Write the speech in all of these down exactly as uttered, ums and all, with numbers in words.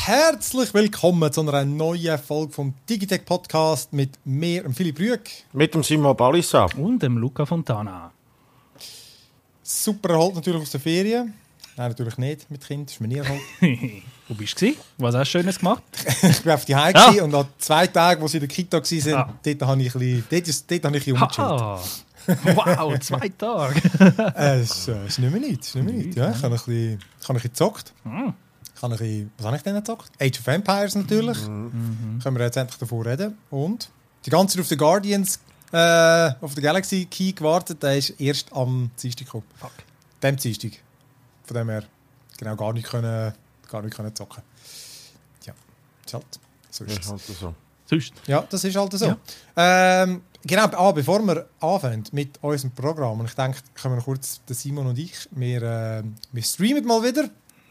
Herzlich willkommen zu einer neuen Folge vom Digitech Podcast mit mir, dem Philipp Rüegg. Mit dem Simon Balissa. Und dem Luca Fontana. Super erholt natürlich aus der Ferien. Nein, natürlich nicht mit Kind, das ist mir nie erholt. Wo bist du? Was hast du Schönes gemacht? Ich war auf die Heim ah. und an zwei Tagen, wo sie in der Kita waren, ah. dort habe ich ein bisschen, dort ist, dort habe ich ein bisschen umgechillt. Wow, zwei Tage. äh, es, äh, ist nicht mehr nichts. Ist nicht mehr nichts. Ja, ich habe ein bisschen, ich habe ein bisschen gezockt. Mm. Ich habe ein bisschen, was habe ich denn gezockt? Age of Empires natürlich. Mhm. Können wir jetzt endlich davor reden. Und die ganze Zeit auf den Guardians äh, auf der Galaxy Key gewartet. Der ist erst am Dienstag gekommen. Fuck. Dem Dienstag. Von dem her genau gar nicht können, gar nicht können zocken. Ja, ist halt so. Ist ist halt so. Sonst? Ja, das ist halt so. Ja. Ähm, genau, ah, bevor wir anfangen mit unserem Programm, und ich denke, können wir kurz, der Simon und ich, wir, äh, wir streamen mal wieder.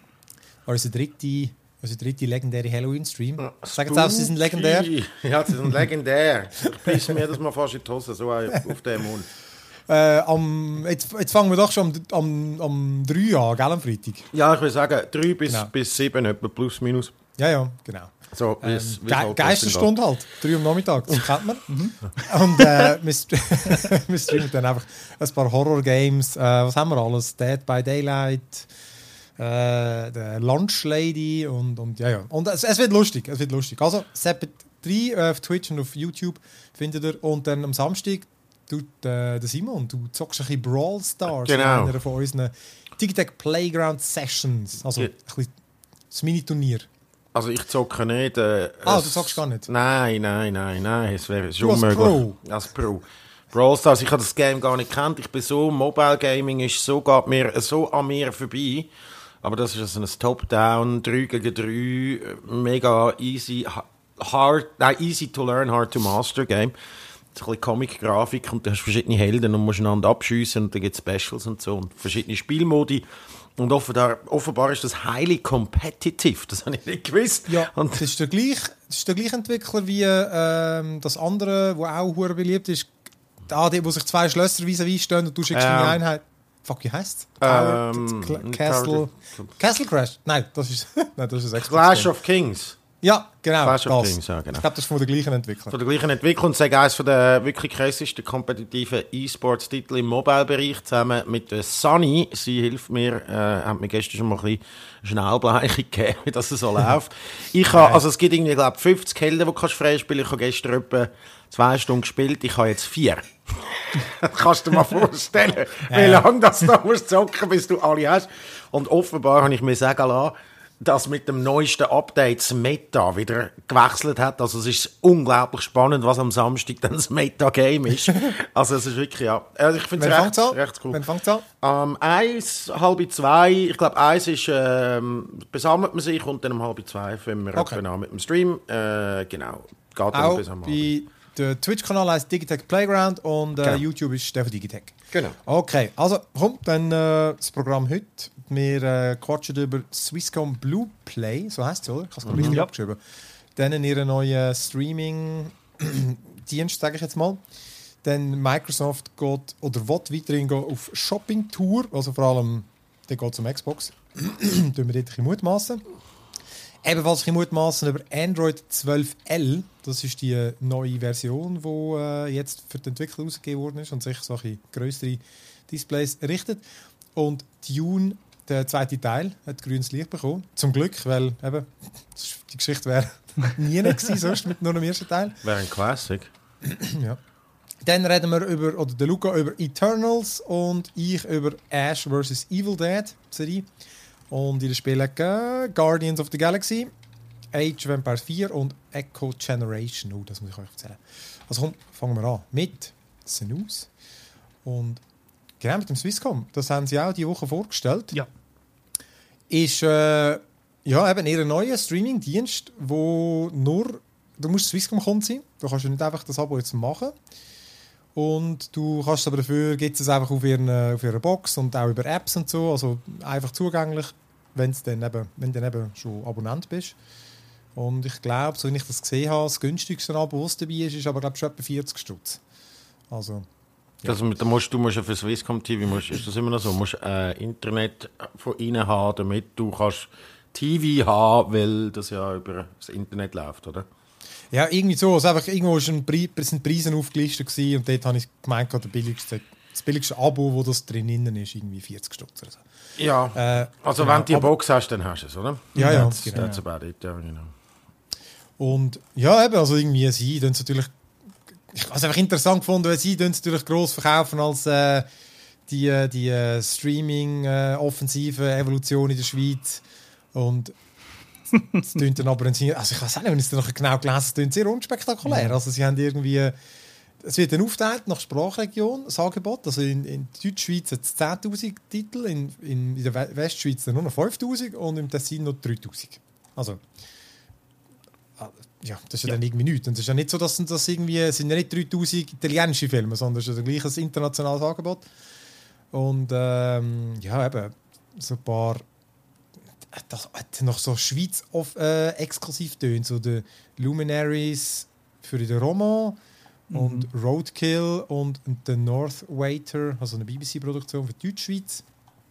Unser dritte, unser dritte legendäre Halloween-Stream. Ja, Sagen Sie auch, sie sind legendär? Ja, sie sind legendär. Ich beiße mir das mal fast in die Hose, so auf den Mund. Äh, am, jetzt, jetzt fangen wir doch schon am, am, am drei an, gell, am Freitag? Ja, ich würde sagen, drei bis, Genau. bis sieben, etwa plus minus. Ja, ja, genau. So, bis, Ähm, bis Ge halt Geisterstunde halt, drei am Nachmittag, das kennt man. Und äh, wir, st wir streamen dann einfach ein paar Horror-Games. Äh, was haben wir alles? Dead by Daylight, äh, der Lunch Lady und, und ja, ja. Und es, es wird lustig, es wird lustig. Also, Seppet drei äh, auf Twitch und auf YouTube findet ihr. Und dann am Samstag tut äh, der Simon, du zockst ein bisschen Brawl Stars Genau. in einer von unseren Digitech Playground Sessions. Also Ja. ein bisschen das Mini-Turnier. Also ich zocke nicht. Äh, Ah, es- du zockst gar nicht? Nein, nein, nein, nein, es wäre schon Du als unmöglich. Pro? Als Pro. Brawl Stars, ich habe das Game gar nicht gekannt. Ich bin so, Mobile Gaming ist so, geht mir, so an mir vorbei. Aber das ist also ein Top-Down, drei gegen drei, mega easy, ha- hard, nein, easy to learn, hard to master Game. So ein bisschen Comic-Grafik und du hast verschiedene Helden und musst einander abschiessen und dann gibt es Specials und so und verschiedene Spielmodi. Und offenbar, offenbar ist das highly competitive, das habe ich nicht gewusst. Ja, und das ist der gleiche, das ist der gleiche Entwickler wie ähm, das andere, wo auch hure beliebt ist. Da, die, wo sich zwei Schlösser vis-à-vis stehen und du schickst Ähm. deine Einheit. Fuck, wie heisst es? Ähm, Castle, Castle Crash? Nein, das ist, nein, das ist ein Xbox Clash Game. of Kings. Ja, genau. Clash of das. Kings, ja, genau. Ich glaube, das ist von der gleichen Entwickler. Von der gleichen Entwickler und sage eines von der wirklich krassesten kompetitiven E-Sports-Titel im Mobile-Bereich zusammen mit der Sunny. Sie hilft mir, äh, hat mir gestern schon mal ein bisschen Schnellbleiche gegeben, wie das so läuft. Ich habe, also es gibt irgendwie, glaube ich, fünfzig Helden, die du kannst freispielen. Ich habe gestern etwa zwei Stunden gespielt. Ich habe jetzt vier. Kannst du dir mal vorstellen, wie Ja. lange das da musst zocken, bis du alle hast. Und offenbar habe ich mir sagen lassen, dass mit dem neuesten Update das Meta wieder gewechselt hat. Also es ist unglaublich spannend, was am Samstag dann das Meta-Game ist. Also es ist wirklich, ja. Also ich finde es Wann recht, fängt's an? recht cool. Wann fängt's an? Ähm, eins, halb zwei, ich glaube eins ist, ähm, besammelt man sich und dann um halb zwei fangen wir Okay. etwa an mit dem Stream. Äh, genau, geht dann Auch bis am Abend. bei der Twitch-Kanal heißt Digitech Playground und äh, Genau. YouTube ist der von Digitech. Genau. Okay, also komm, dann äh, das Programm heute. Wir äh, quatschen über Swisscom Blue Play, so heisst es, oder? Ich habe es gerade richtig Ja. abgeschrieben. Dann in ihren neuen Streaming-Dienst, sage ich jetzt mal. Dann Microsoft geht oder will weiterhin gehen auf Shopping-Tour, also vor allem, dann geht es um Xbox. Tun wir dort ein bisschen mutmassen. Ebenfalls ein bisschen mutmassen über Android zwölf L. Das ist die neue Version, die äh, jetzt für die Entwickler ausgegeben worden ist und sich solche größere Displays richtet. Und Dune, der zweite Teil, hat grünes Licht bekommen. Zum Glück, weil eben, die Geschichte wäre nie gewesen, sonst mit nur dem ersten Teil. Wäre ein Classic. Ja. Dann reden wir über, oder der Luca über Eternals und ich über Ash versus. Evil Dead Serie. Und in den Spielen äh, Guardians of the Galaxy, Age of Empires vier und Echo Generation. Oh, das muss ich euch erzählen. Also komm, fangen wir an mit Snooze. Und genau mit dem Swisscom. Das haben sie auch diese Woche vorgestellt. Ja. Ist äh, ja, eben ihr neuer Streaming-Dienst, wo nur, du musst Swisscom-Kunde sein. Du kannst ja nicht einfach das Abo jetzt machen. Und du kannst aber dafür, gibt es einfach auf ihren, auf ihrer Box und auch über Apps und so, also einfach zugänglich, wenn's dann eben, wenn du dann eben schon Abonnent bist. Und ich glaube, so wie ich das gesehen habe, das günstigste Abo, das dabei ist, ist aber glaube ich schon etwa vierzig Stutz. Also, Ja. Also, da musst, du musst ja für Swisscom T V, musst, ist das immer noch so, musst äh, Internet von ihnen haben, damit du kannst T V haben, weil das ja über das Internet läuft, oder? Ja, irgendwie so. Also einfach, irgendwo ist ein Pre- sind Preise aufgelistet gewesen und dort habe ich gemeint, der billigste, das billigste Abo, wo das drin ist, irgendwie vierzig Stutz oder so. Ja, Äh, also genau, wenn du die aber- Box hast, dann hast du es, oder? Ja, ja, That's, genau. that's about it, ja, genau. Und ja, eben, also irgendwie sie tun es natürlich. Ich habe es einfach interessant gefunden, weil sie tun es natürlich gross verkaufen als äh, die, äh, die äh, Streaming-offensive Evolution in der Schweiz. Und es tönt dann aber ein, also ich weiß auch nicht, wenn ich es dann noch genau gelesen habe, es tönt sehr unspektakulär. Also sie haben irgendwie, es wird dann aufgeteilt nach Sprachregion, das Angebot. Also in, in Deutschschweiz hat es zehntausend Titel, in, in, in der We- Westschweiz dann nur noch fünftausend und im Tessin noch dreitausend. Also ja, das ist ja, Ja. dann irgendwie nichts. Und es ist ja nicht so, dass das irgendwie, es sind ja nicht dreitausend italienische Filme, sondern es ist ja gleich ein internationales Angebot. Und ähm, ja, eben, so ein paar, das hat noch so Schweiz auf, äh, exklusiv tönt, so die Luminaries für den Roman und Roadkill und The North Waiter, also eine B B C-Produktion für die Deutschschweiz.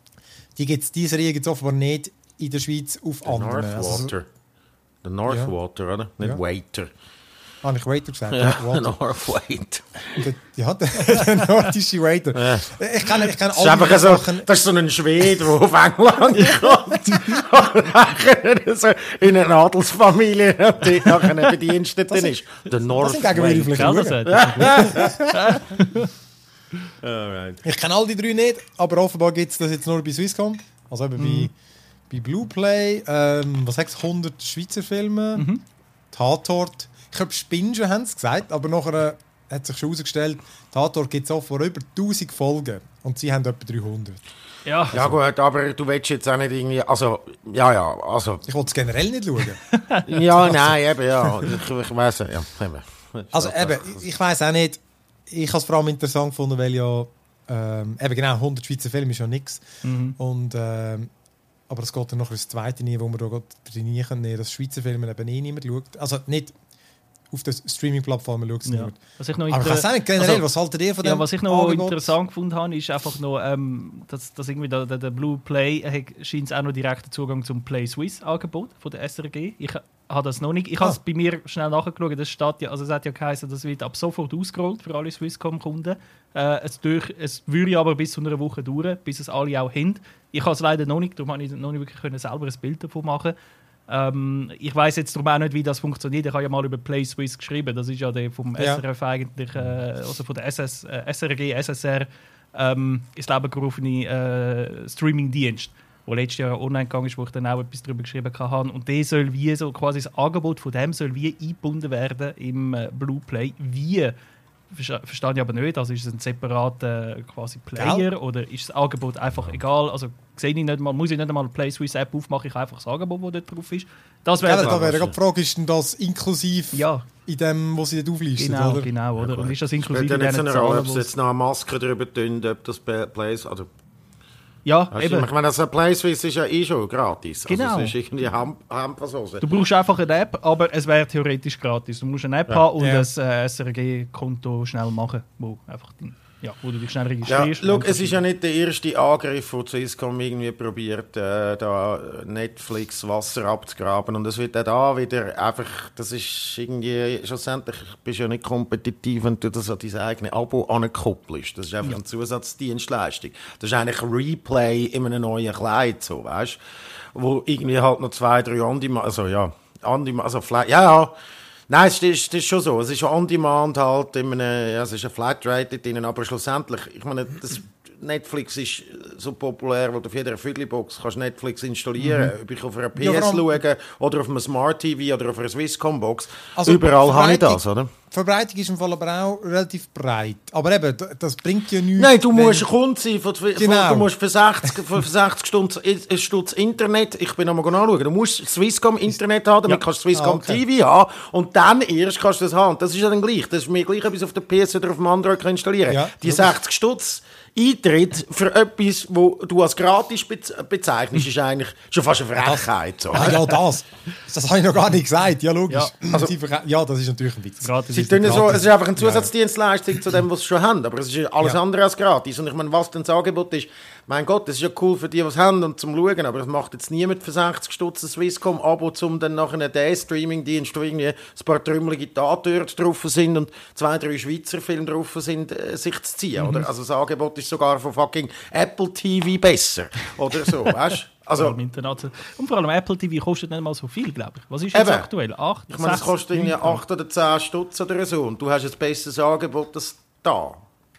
Die gibt's, diese Serie gibt es offenbar nicht in der Schweiz auf The anderen. North Also, so- Water. The North Ja. Water, oder? Nicht Ja. Waiter. habe ich Waiter gesagt? Ja, Water. North Waiter. Der- Ja, der, der nordische Waiter. Ja. Ich kann, ich kann Das ist einfach diese so, Sachen- das ist so ein Schwede, der auf England kommt. Und nachher so in einer Adelsfamilie und dort nachher bedienstet Das ist. sind- Der North sind gegenwärtig Waiter. Ja, das Schauen. hat Alright. Ich kenne all die drei nicht, aber offenbar gibt es das jetzt nur bei Swisscom. Also eben bei, bei Blueplay. Ähm, was sagst du? hundert Schweizer Filme. Tatort. Ich glaube, Spingen haben sie gesagt, aber nachher äh, hat sich schon herausgestellt, Tatort gibt es offenbar über tausend Folgen. Und sie haben etwa dreihundert. Ja, Ja gut, aber du willst jetzt auch nicht irgendwie, also, ja, ja, also, Ich wollte es generell nicht schauen. ja, nein, eben, ja, ich, ich weiss, ja, eben. Also eben, ich, ich weiss auch nicht, ich habe es vor allem interessant gefunden, weil ja ähm, eben genau hundert Schweizer Filme ist ja nichts. Und ähm, aber es geht dann noch ins zweite nie, wo wir da trainieren können, dass Schweizer Filme eben eh niemand schaut. Also nicht auf den Streaming-Plattformen schaut es ja. niemand. Was ich noch Aber ich inter- weiß auch nicht, generell, also, was haltet ihr von dem Ja, was ich noch Angebot? interessant gefunden habe, ist einfach noch, ähm, dass, dass irgendwie der, der, der Blue Play äh, scheint auch noch direkten Zugang zum Play Swiss Angebot von der S R G. Ich habe das noch nicht. Ich habe es Ah. bei mir schnell nachgeschaut. Das steht ja, also es hat ja geheißen, das wird ab sofort ausgerollt für alle Swisscom-Kunden. Äh, es, durch, es würde aber bis zu einer Woche dauern, bis es alle auch haben. Ich habe es leider noch nicht, darum konnte ich noch nicht wirklich können selber ein Bild davon machen. Ähm, ich weiß jetzt darum auch nicht, wie das funktioniert. Ich habe ja mal über Play Swiss geschrieben. Das ist ja der vom Ja. S R F eigentlich, äh, also von der S S, äh, S R G, S S R ähm, ins Leben gerufene äh, Streaming-Dienst, der letztes Jahr online gegangen ist, wo ich dann auch etwas darüber geschrieben habe. Und der soll wie so, quasi das Angebot von dem soll wie eingebunden werden im äh, Blue Play. Wie? Verste- Verstehe ich aber nicht. Also ist es ein separater äh, quasi Player Gell? oder ist das Angebot einfach egal? Also sehe ich nicht mal, muss ich nicht einmal eine Play Swiss App aufmachen, ich habe einfach das Angebot, das dort drauf ist. Das Ja, wäre da wäre gerade die Frage, ist denn das inklusiv ja, in dem, was sie dort auflisten, genau, oder? genau, oder? Und ist das Spielt inklusive ja nicht so diesen eine Rolle, Zahlen, ob sie wo's- jetzt noch eine Maske drüber tun, ob das Plays, also, Ja, weißt du, eben. ich meine, das Play Swiss ist ja eh schon gratis. Genau. Also, es ist irgendwie Hampasose. Du brauchst einfach eine App, aber es wäre theoretisch gratis. Du musst eine App haben und Ja. ein äh, S R G-Konto schnell machen, wo, einfach dein, ja, wo du dich schnell Ja, registrierst. schau, Und es ist ja nicht der erste Angriff, den Swisscom irgendwie probiert, äh, da Netflix Wasser abzugraben. Und es wird auch da wieder einfach, das ist irgendwie, schlussendlich bist du ja nicht kompetitiv, wenn du das an dein eigenes Abo ankoppelst. Das ist einfach Ja. eine Zusatzdienstleistung. Das ist eigentlich ein Replay in einem neuen Kleid, so, weißt du? Wo irgendwie halt noch zwei, drei On-Demand, also ja, On-Demand, also vielleicht, ja, ja. Nein, es ist, es ist schon so. Es ist On-Demand halt, in einem, ja, es ist ein Flatrate drin, aber schlussendlich, ich meine, das, Netflix ist so populär, weil du auf jeder Viertelbox kannst Netflix installieren, ob ich auf einer P S Ja, vor allem- schaue oder auf einem Smart T V oder auf einer Swisscom-Box. Also, Überall habe ich Verbreitung- das, oder? Die Verbreitung ist im Fall aber auch relativ breit. Aber eben, d- das bringt ja nichts. Nein, du wenn- musst ein Kunde sein, von, von, Genau. du musst für sechzig, für sechzig Stunden i- Stutz Internet, ich bin einmal anschauen, du musst Swisscom Internet haben, damit Ja. kannst du Swisscom Ah, okay. T V haben und dann erst kannst du das haben. Und das ist ja dann gleich, das ist mir gleich etwas auf der P S oder auf dem Android installieren. Ja, Die logisch. sechzig Stutz Eintritt für etwas, wo du als gratis bez- bezeichnest, ist eigentlich schon fast eine Frechheit. So. Ah, ja, das. Das habe ich noch gar nicht gesagt. Ja, logisch. Ja. Also, ja, das ist natürlich ein Witz. Gratis Sie ist tun nicht so, gratis. es ist einfach eine Zusatzdienstleistung zu dem, was sie schon haben, aber es ist alles Ja. andere als gratis. Und ich meine, was denn das Angebot ist, mein Gott, das ist ja cool für die, die es haben und zum Schauen, aber es macht jetzt niemand für sechzig Stutz ein Swisscom-Abo, um dann nachher den Streaming-Dienst, wo irgendwie ein paar trümmelige Tatort drauf sind und zwei, drei Schweizer Filme drauf sind, äh, sich zu ziehen, Mhm. oder? Also das Angebot ist sogar von fucking Apple T V besser, oder so, weißt du? Vor Also, allem international. Und vor allem Apple T V kostet nicht mal so viel, glaube ich. Was ist jetzt Eben. aktuell? acht, ich meine, es sechs, kostet irgendwie neun? acht oder zehn Stutz oder so und du hast ein besseres Angebot als da.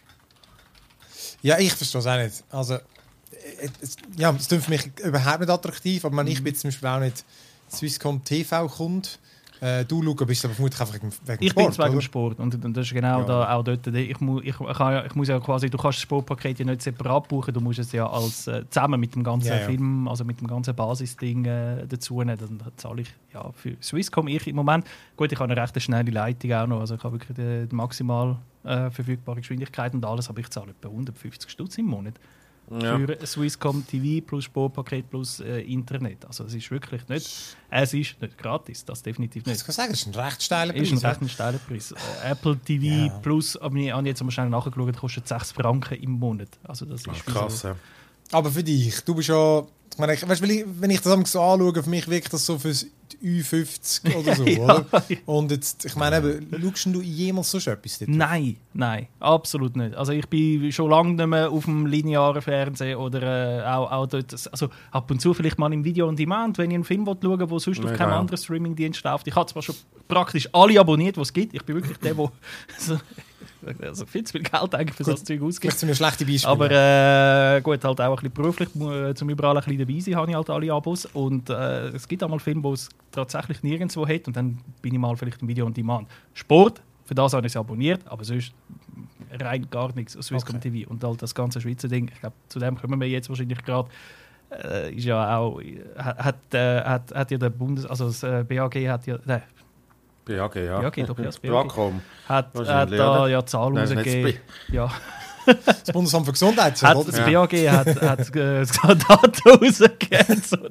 Ja, ich verstehe es auch nicht. Also, äh, es, ja, es klingt für mich überhaupt nicht attraktiv, aber man, ich bin zum Beispiel auch nicht Swisscom T V-Kunde. Äh, du, Luca, bist aber vermutlich einfach wegen, wegen Ich Sport, bin wegen oder? dem Sport und, und das ist genau Ja. da auch dort. Ich, mu, ich, ich, kann ja, ich muss ja quasi, du kannst das Sportpaket ja nicht separat buchen, du musst es ja als äh, zusammen mit dem ganzen Ja, ja. Film, also mit dem ganzen Basisding äh, dazu nehmen. Dann zahle ich ja für Swisscom ich im Moment. Gut, ich habe eine recht schnelle Leitung auch noch, also ich habe wirklich die, die maximal äh, verfügbare Geschwindigkeit und alles, aber ich zahle etwa hundertfünfzig Stutz im Monat. Ja. Für Swisscom T V plus Sportpaket plus äh, Internet. Also es ist wirklich nicht, es ist nicht gratis, das definitiv nicht. Ich kann sagen, es ist ein recht steiler Ist ein Preis. recht ein steiler Preis. Äh, Apple T V Ja. plus, aber ich habe jetzt mal schnell nachgeschaut, kostet sechs Franken im Monat. Also das ist Ach, wie krass, so, ja. Aber für dich, du bist ja... Ich meine, ich, weißt, wenn ich, wenn ich das so anschaue, für mich wirkt das so fürs Ü fünfzig oder so, Ja, oder? ja. Und jetzt, ich meine, eben, schaust du jemals so etwas dort? Nein, nein, absolut nicht. Also ich bin schon lange nicht mehr auf dem linearen Fernsehen oder äh, auch, auch dort, also ab und zu vielleicht mal im Video on Demand, wenn ich einen Film schauen will, der sonst auf Mega, keinem ja. anderen Streamingdienst läuft. Ich habe zwar schon praktisch alle abonniert, die es gibt. Ich bin wirklich der, der so, also viel zu viel Geld eigentlich für so ein Zeug ausgibt. Vielleicht sind wir schlechte Beispiele. Aber äh, gut, halt auch ein bisschen beruflich, mu- zum überall ein bisschen dabei sein, habe ich halt alle Abos. Und äh, es gibt auch mal Filme, die es tatsächlich nirgendwo hat und dann bin ich mal vielleicht im Video on Demand. Sport, für das habe ich es abonniert, aber sonst rein gar nichts aus Swisscom Okay. T V. Und halt das ganze Schweizer Ding, ich glaube, zu dem kommen wir jetzt wahrscheinlich gerade, äh, ist ja auch, hat, hat, äh, hat, hat ja der Bundes, also das äh, B A G hat ja, nein, B A G, ja. B A G, doch, ja, das B A G. Bracom. hat, hat Wahrscheinlich, da oder? ja Zahlen Nein, das ist nicht rausgegeben. Ja. Das Bundesamt für Gesundheit, Hat, oder? das B A G hat, hat äh, Daten rausgegeben. So.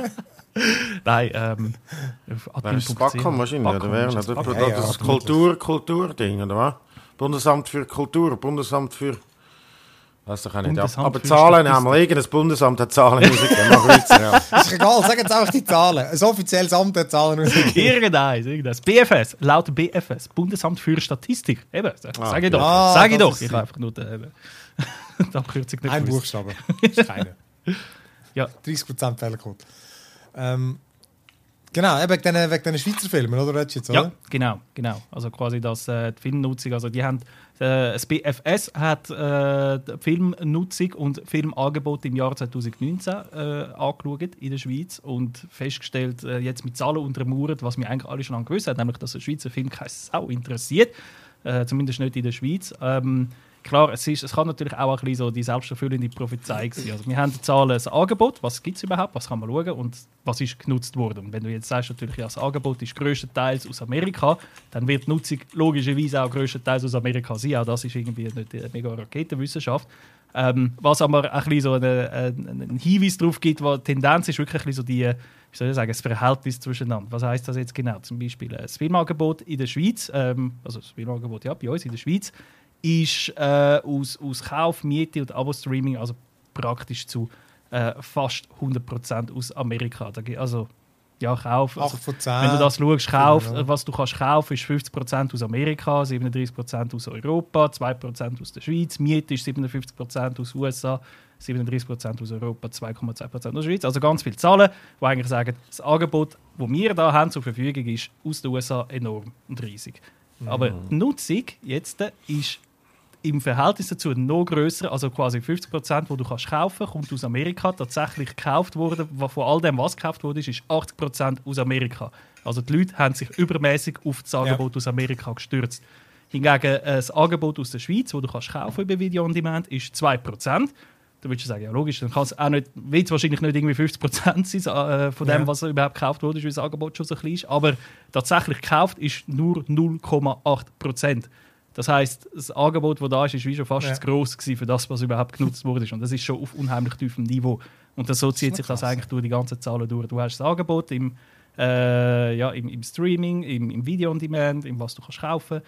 Nein, ähm... auf Wer ist das admin punkt c h. Bracom wahrscheinlich, oder Bracom wer? ist Das, das das, Bracom. Ja, ja, das ist vermutlich. Kultur, Kulturding, oder was? Bundesamt für Kultur, Bundesamt für... Weiß doch auch nicht. Bundesamt Aber für Zahlen Statistik. haben wir. Irgendein Bundesamt hat Zahlen rausgegeben. Mach weiter, ja. Ist egal, sag jetzt einfach die Zahlen. Ein offizielles Amt hat Zahlen rausgegeben. Irgendeins, irgendeins. B F S, laut B F S, Bundesamt für Statistik. Eben, sag, Ah, sag ich doch. ja. sag ich Ah, das doch. ist Ich sie. habe einfach nur die, eben, die Abkürzung nicht Ein gewusst. Buchstabe. Ist keine. Ja. dreißig Prozent Fehlerquote. Ähm, genau, eben wegen diesen wegen diesen Schweizer Filmen, oder? Redest du jetzt, oder? Ja, genau, genau. Also quasi das, äh, die Filmnutzung, also die haben, äh, das B F S hat äh, die Filmnutzung und Filmangebot im Jahr zwanzig neunzehn äh, angeschaut in der Schweiz und festgestellt, äh, jetzt mit Zahlen untermauert, was wir eigentlich alle schon lange gewusst haben, nämlich, dass der Schweizer Film keine Sau interessiert, äh, zumindest nicht in der Schweiz. Ähm, Klar, es, ist, es kann natürlich auch ein bisschen so die selbsterfüllende Prophezeiung sein. Also wir haben die Zahlen, das Angebot, was gibt es überhaupt, was kann man schauen und was ist genutzt worden. Und wenn du jetzt sagst, natürlich, ja, das Angebot ist grösstenteils aus Amerika, dann wird die Nutzung logischerweise auch grösstenteils aus Amerika sein. Auch das ist irgendwie nicht eine mega Raketenwissenschaft. Ähm, was aber ein bisschen so eine, eine, einen Hinweis darauf gibt, wo die Tendenz ist wirklich ein bisschen so die, wie soll ich sagen, das Verhältnis zwischeneinander. Was heisst das jetzt genau? Zum Beispiel äh, das Filmangebot in der Schweiz, ähm, also das Filmangebot ja, bei uns in der Schweiz, ist äh, aus, aus Kauf, Miete und Abo-Streaming also praktisch zu äh, fast hundert Prozent aus Amerika. Da, gi- also, ja, Kauf. Also, acht von zehn. wenn du das schaust, Kauf, Ja. äh, was du kannst kaufen, ist fünfzig Prozent aus Amerika, siebenunddreißig Prozent aus Europa, zwei Prozent aus der Schweiz, Miete ist siebenundfünfzig Prozent aus U S A, siebenunddreißig Prozent aus Europa, zwei Komma zwei Prozent aus der Schweiz. Also ganz viele Zahlen, die eigentlich sagen, das Angebot, das wir hier haben zur Verfügung, ist aus den U S A enorm und riesig. Aber die Nutzung jetzt äh, ist im Verhältnis dazu noch grösser, also quasi fünfzig Prozent, die du kannst kaufen, kommt aus Amerika. Tatsächlich gekauft worden, wa- von all dem, was gekauft wurde, ist achtzig Prozent aus Amerika. Also die Leute haben sich übermäßig auf das Angebot aus Amerika gestürzt. Hingegen äh, das Angebot aus der Schweiz, das du kannst kaufen über Video on Demand, ist zwei Prozent. Da würdest du sagen, ja logisch, dann kann es auch nicht, will es wahrscheinlich nicht irgendwie fünfzig Prozent sein äh, von dem, Ja. was überhaupt gekauft wurde, weil das Angebot schon so klein ist. Aber tatsächlich gekauft ist nur null Komma acht Prozent. Das heisst, das Angebot, das da ist, ist wie schon fast ja. zu gross gewesen für das, was überhaupt genutzt wurde. Und das ist schon auf unheimlich tiefem Niveau. Und das, so zieht sich das eigentlich durch die ganzen Zahlen durch. Du hast das Angebot im, äh, ja, im, im Streaming, im, im Video-on-Demand, im was du kannst kaufen,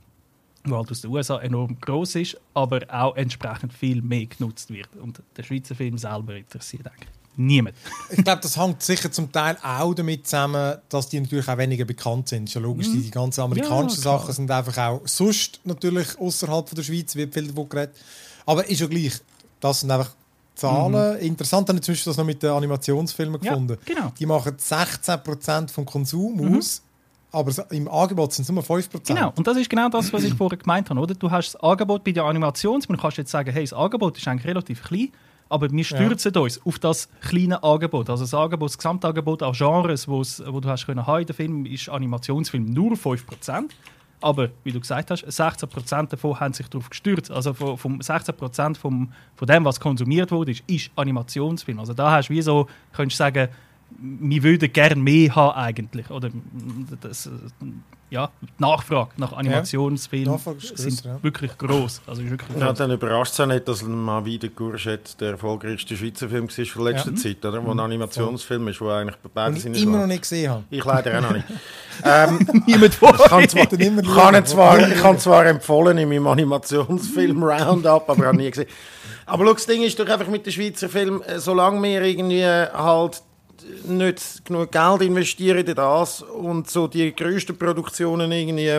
wo halt aus den U S A enorm gross ist, aber auch entsprechend viel mehr genutzt wird. Und der Schweizer Film selber interessiert eigentlich niemand. Ich glaube, das hängt sicher zum Teil auch damit zusammen, dass die natürlich auch weniger bekannt sind. Ist ja logisch, die, die ganzen amerikanischen Ja, Sachen sind einfach auch sonst natürlich außerhalb der Schweiz, wird viel davon geredet. Aber ist ja gleich, das sind einfach Zahlen. Mhm. Interessant habe ich zum Beispiel das noch mit den Animationsfilmen Ja, gefunden. genau. Die machen sechzehn Prozent vom Konsum mhm. aus, aber im Angebot sind es nur fünf Prozent. Genau, und das ist genau das, was ich vorher gemeint habe. Oder? Du hast das Angebot bei den Animations, man kannst jetzt sagen, hey, das Angebot ist eigentlich relativ klein, aber wir stürzen ja. uns auf das kleine Angebot. Also das Angebot, das Gesamtangebot an Genres, wo du hast können haben in den Film, ist Animationsfilm nur fünf Prozent. Aber, wie du gesagt hast, sechzehn Prozent davon haben sich darauf gestürzt. Also vom, vom sechzehn Prozent vom, von dem, was konsumiert wurde, ist, ist Animationsfilm. Also da hast du wie so, könntest du sagen, wir würden gerne mehr haben eigentlich. Oder das, ja, die Nachfrage nach Animationsfilmen ja. sind ja. wirklich gross. Also ist wirklich ja, dann überrascht es auch nicht, dass mal wieder Courgette der erfolgreichste Schweizer Film war von letzter ja. Zeit, oder? Wo ein Animationsfilm ist, wo eigentlich beide sind. Ich immer noch nicht gesehen habe. Ich leider auch noch nicht. ähm, Niemand vor. Ich kann zwar, kann zwar, ich kann zwar empfohlen in meinem Animationsfilm Roundup, aber habe nie gesehen. Aber schau, das Ding ist doch einfach mit den Schweizer Filmen, solange wir irgendwie halt nicht genug Geld investieren in das und so die grössten Produktionen irgendwie,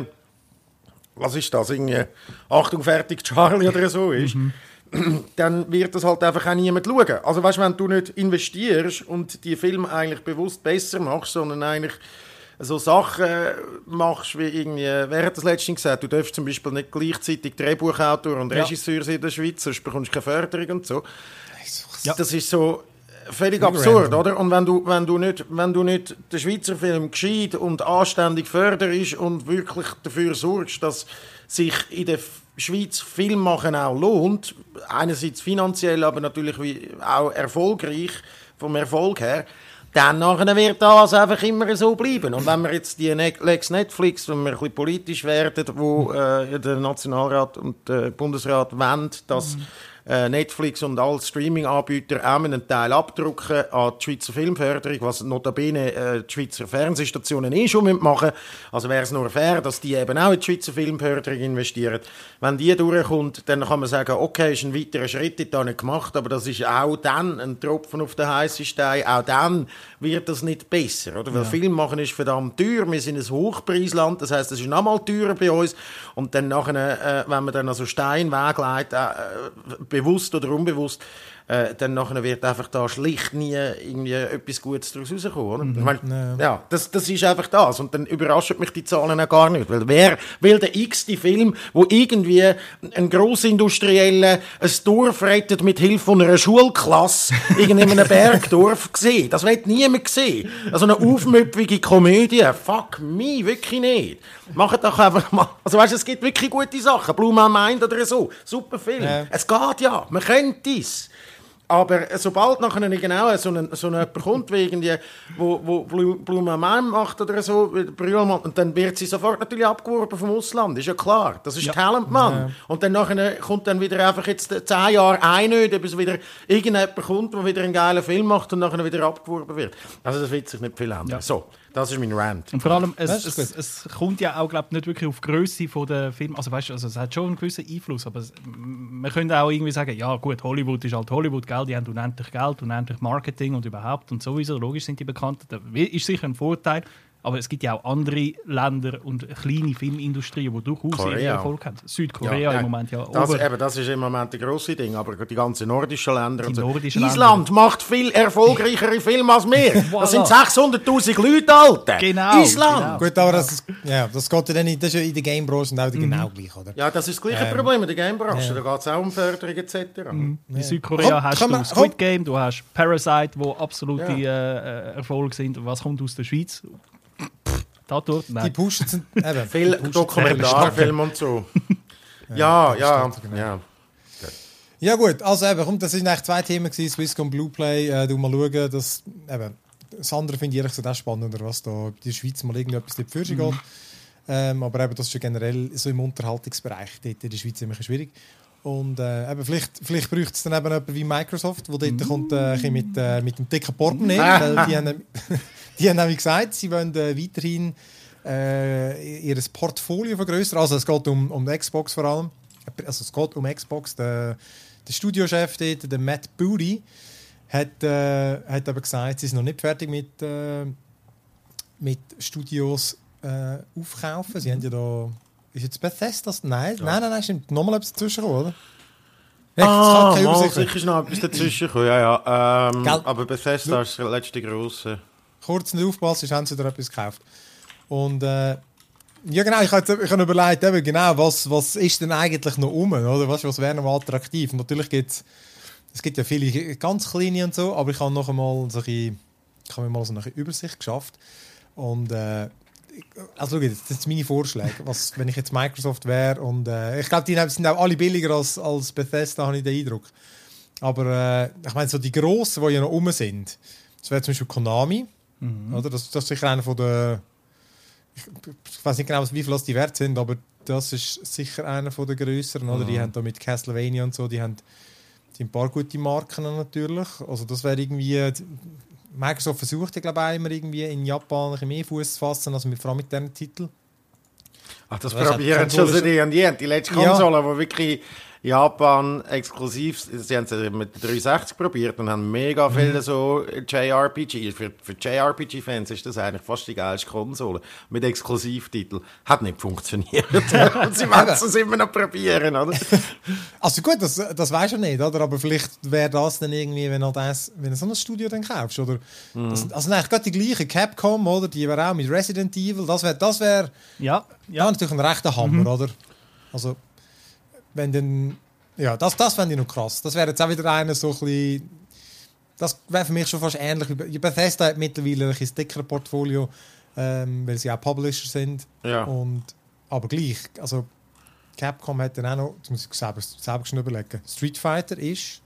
was ist das, irgendwie Achtung, fertig, Charlie oder so ist, mhm. dann wird das halt einfach auch niemand schauen. Also weißt, wenn du nicht investierst und die Filme eigentlich bewusst besser machst, sondern eigentlich so Sachen machst, wie irgendwie, wer hat das letztens gesagt, du darfst zum Beispiel nicht gleichzeitig Drehbuchautor und Regisseur sein in der Schweiz, sonst bekommst du keine Förderung und so. Ja. Das ist so völlig absurd, oder? Und wenn du, wenn du nicht, wenn du nicht den Schweizer Film gescheit und anständig förderst und wirklich dafür sorgst, dass sich in der Schweiz Film machen auch lohnt, einerseits finanziell, aber natürlich wie auch erfolgreich, vom Erfolg her, dann nachher wird das einfach immer so bleiben. Und wenn wir jetzt die Lex Netflix, wenn wir ein bisschen politisch werden, wo äh, der Nationalrat und der Bundesrat wollen, dass mhm. Netflix und alle Streaming-Anbieter auch einen Teil abdrucken an die Schweizer Filmförderung, was notabene äh, die Schweizer Fernsehstationen eh schon machen müssen. Also wäre es nur fair, dass die eben auch in die Schweizer Filmförderung investieren. Wenn die durchkommt, dann kann man sagen, okay, ist ein weiterer Schritt da nicht gemacht, aber das ist auch dann ein Tropfen auf den heißen Stein. Auch dann wird das nicht besser. Oder? Weil ja. Film machen ist verdammt teuer. Wir sind ein Hochpreisland, das heisst, es ist noch mal teurer bei uns. Und dann nachher, äh, wenn man dann also Stein wegleitet, äh, bewusst oder unbewusst, äh, dann nachher wird einfach da schlicht nie irgendwie etwas Gutes daraus rauskommen. Oder? Mhm. Ich mein, ja, ja das, das ist einfach das. Und dann überraschen mich die Zahlen auch gar nicht. Weil wer will der x-te Film, wo irgendwie ein Grossindustrieller ein Dorf rettet mit Hilfe von einer Schulklasse in einem Bergdorf sehen? Das wird niemand sehen. Also eine aufmüpfige Komödie, fuck me, wirklich nicht. Macht doch einfach mal. Also weißt du, es gibt wirklich gute Sachen. Blue Man Mind oder so. Super Film. Ja. Es geht ja, man könnte es. Aber sobald nachher genau so ein so jemand kommt, wie irgendwie, wo, wo Blue Man Mind macht oder so, Brühlmann, und dann wird sie sofort natürlich abgeworben vom Ausland, ist ja klar. Das ist ja. Talentmann. Ja. Und dann nachher kommt dann wieder einfach jetzt zehn Jahre ein, bis wieder irgendjemand kommt, der wieder einen geilen Film macht und nachher wieder abgeworben wird. Also das wird sich nicht viel ändern. Ja. So. Das ist mein Rant. Und vor allem, es, es, es, es kommt ja auch glaub, nicht wirklich auf die Grösse der Filme. Also, weißt, also es hat schon einen gewissen Einfluss, aber es, man könnte auch irgendwie sagen, ja gut, Hollywood ist halt Hollywood, gell? Die haben unendlich Geld, unendlich Marketing und überhaupt und sowieso, logisch sind die bekannt. Das ist sicher ein Vorteil. Aber es gibt ja auch andere Länder und kleine Filmindustrien, die durchaus ihren Erfolg haben. Südkorea ja, ja. im Moment ja. Das, eben, das ist im Moment ein grosses Ding, aber die ganzen nordischen Länder. Die und so. nordischen Island Länder. macht viel erfolgreichere Filme als wir. Voilà. Das sind sechshunderttausend Leute, Alter. Genau. Island. Genau. Gut, aber das, ja, das geht ja dann nicht, das ist ja in der Game-Branche und auch mhm. genau gleich, oder? Ja, das ist das gleiche ähm, Problem in der Game-Branche. Ja. Da geht es auch um Förderung et cetera. Mhm. In ja. Südkorea komm, hast komm, du Squid komm. Game, du hast Parasite, wo absolute ja. äh, Erfolge sind. Was kommt aus der Schweiz? Dadurch, die pushen sind eben. Viel Dokumentarfilme und so. ja, ja, ja. Ja, ja gut, also eben, komm, das sind eigentlich zwei Themen gewesen, Swisscom, Blueplay, äh, du mal schauen, das, eben, das andere finde ich ehrlich gesagt auch spannender, was da in der Schweiz mal irgendetwas dort für sich geht. Ähm, aber eben, das ist ja generell so im Unterhaltungsbereich dort in der Schweiz ziemlich schwierig. Und äh, eben, vielleicht, vielleicht braucht es dann eben jemanden wie Microsoft, wo dort mm. kommt äh, ein bisschen mit, äh, mit dem dicken Portemonnaie, weil die haben, die haben nämlich gesagt, sie wollen äh, weiterhin äh, ihr Portfolio vergrößern. Also es geht um, um die Xbox vor allem. Also es geht um Xbox. Der, der Studiochef dort, der Matt Booty, hat, äh, hat aber gesagt, sie sind noch nicht fertig mit, äh, mit Studios äh, aufkaufen. Sie haben ja da... Ist jetzt Bethesda? Nein, ja. nein, nein, nein, stimmt. Nochmal etwas dazwischen gekommen, oder? Nee, ah, keine mal, sicher ist noch etwas dazwischen gekommen, ja, ja. Ähm, Gell? aber Bethesda ist der letzte grosse. Kurz nicht aufpassen, haben sie da etwas gekauft. Und äh, ja genau, ich habe ich hab überlegt, eben, genau, was, was ist denn eigentlich noch um, oder? Was, was wäre noch attraktiv? Und natürlich gibt es, es gibt ja viele ganz kleine und so, aber ich habe noch einmal so ein, ich habe mir mal so eine Übersicht geschafft. Und äh, also schau, das sind meine Vorschläge, was, wenn ich jetzt Microsoft wäre. Und äh, ich glaube, die sind auch alle billiger als, als Bethesda, habe ich den Eindruck. Aber äh, ich meine, so die grossen, die ja noch rum sind, das wäre zum Beispiel Konami. Mhm. Oder? Das, das ist sicher einer von der... Ich, ich weiß nicht genau, wie viel die wert sind, aber das ist sicher einer von der grösseren. Mhm. Oder? Die haben da mit Castlevania und so, die haben, die haben ein paar gute Marken natürlich. Also das wäre irgendwie... Microsoft versucht ja, glaube ich, immer irgendwie in Japan ein bisschen mehr Fuß zu fassen, als vor allem mit diesen Titeln. Ach, das probieren schon so die und die. Die letzte Konsole, ja. Die wirklich Japan exklusiv, sie haben es mit der dreihundertsechzig probiert und haben mega viele mhm. so J R P G. Für, für J R P G-Fans ist das eigentlich fast die geilste Konsole. Mit Exklusivtiteln. Hat nicht funktioniert. Und sie wollen es immer noch probieren, oder? Also gut, das, das weisst du nicht, oder? Aber vielleicht wäre das dann irgendwie, wenn du, das, wenn du so ein Studio dann kaufst, oder? Mhm. Das, also nein, gerade die gleiche Capcom, oder? Die wäre auch mit Resident Evil. Das wäre das wär, ja, ja. natürlich ein rechter Hammer, mhm. oder? Also wenn dann, ja, das, das fände ich noch krass. Das wäre jetzt auch wieder einer so ein bisschen, das wäre für mich schon fast ähnlich. Bethesda hat mittlerweile ein dickeres Portfolio, ähm, weil sie auch Publisher sind. Ja. Und, aber gleich, also Capcom hat dann auch noch, das muss ich selber, selber schon überlegen, Street Fighter ist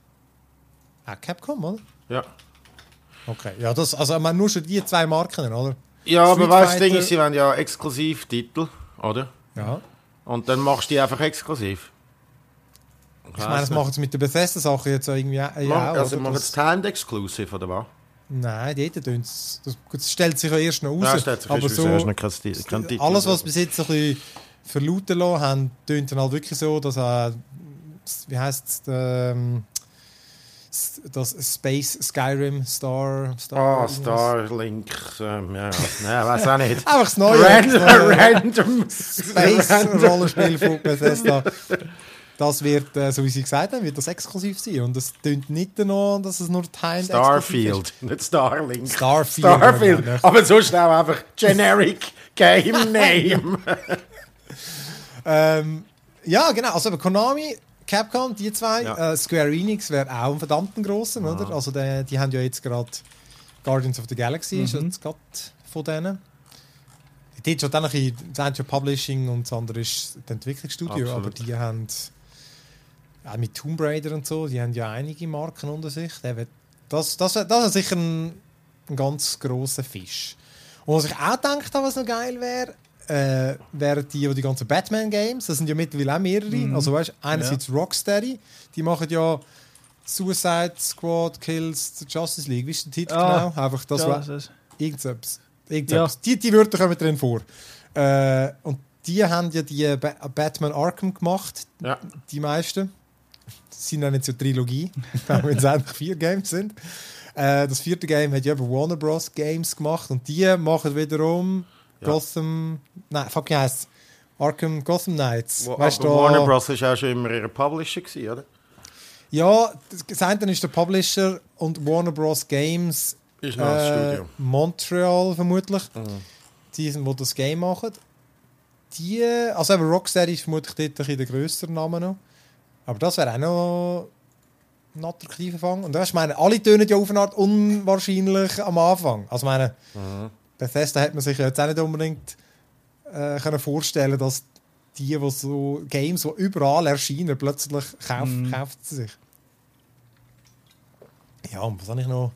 auch Capcom, oder? Ja. Okay, ja, das, also man nur schon die zwei Marken, oder? Ja, Street aber weißt du, Fighter, Ding ist, sie wollen ja Exklusivtitel, oder? Ja. Und dann machst du die einfach exklusiv. Ich meine, das machen sie mit der Bethesda-Sache jetzt auch irgendwie äh, ja, also oder? machen sie Hand-Exclusive, oder was? Nein, die tun es. Das, das stellt sich ja erst noch raus. Ja, stellt sich aber erst so, erst noch kein, kein Titel. Alles, was bis jetzt ein bisschen verlauten lassen haben, tönt dann halt wirklich so, dass äh, wie heisst es, ähm, das Space Skyrim Star... Star ah, Starlink. Ähm, ja, nein, weiß auch nicht. Einfach das Neue. Random, das neue random Space-Rollenspiel von Bethesda. Das wird, äh, so wie sie gesagt haben, wird das exklusiv sein. Und es tönt nicht noch, dass es nur Time Starfield, nicht Starlink. Starfield. Starfield. Ja, aber so schnell einfach Generic Game Name. ähm, ja, genau. Also Konami, Capcom, die zwei. Ja. Äh, Square Enix wäre auch ein verdammten grossen, oder? Also die, die haben ja jetzt gerade Guardians of the Galaxy, mhm. ist jetzt gerade von denen. Die ist dann ein bisschen Publishing und das andere ist das Entwicklungsstudio, absolut. Aber die haben ja, mit Tomb Raider und so, die haben ja einige Marken unter sich. Das, das, das ist sicher ein, ein ganz grosser Fisch. Und was ich auch gedacht habe, was noch geil wäre, äh, wären die, die, die ganzen Batman-Games. Das sind ja mittlerweile auch mehrere. Mhm. Also weißt, einerseits ja. Rocksteady, die machen ja Suicide Squad, Kills, Justice League. Wie ist der Titel ah, genau? Einfach das war irgendetwas. Ja. Die, die Wörter kommen drin vor. Äh, und die haben ja die ba- Batman Arkham gemacht, ja. die meisten. Das sind ja nicht so Trilogie, wenn es eigentlich vier Games sind. Äh, das vierte Game hat ja über Warner Bros. Games gemacht und die machen wiederum ja. Gotham... Nein, fuck, wie heisst es? Arkham Gotham Knights. Wo, weißt, Warner da, Bros. Ist auch schon immer ihre Publisher gewesen, oder? Ja, das eine ist der Publisher und Warner Bros. Games ist noch das äh, Studio. Montreal vermutlich. Mhm. Die sind, die das Game machen. Die, also eben Rocksteady ist vermutlich dort ein bisschen der grössere Name noch. Aber das wäre auch noch ein attraktiver Fang. Und ich meine, alle tönen ja auf eine Art unwahrscheinlich am Anfang. Also meine, mhm. Bethesda hat man sich jetzt auch nicht unbedingt äh, können vorstellen, dass die, die so Games, die überall erscheinen, plötzlich kauf, mhm. kaufen sie sich. Ja, und was habe ich noch?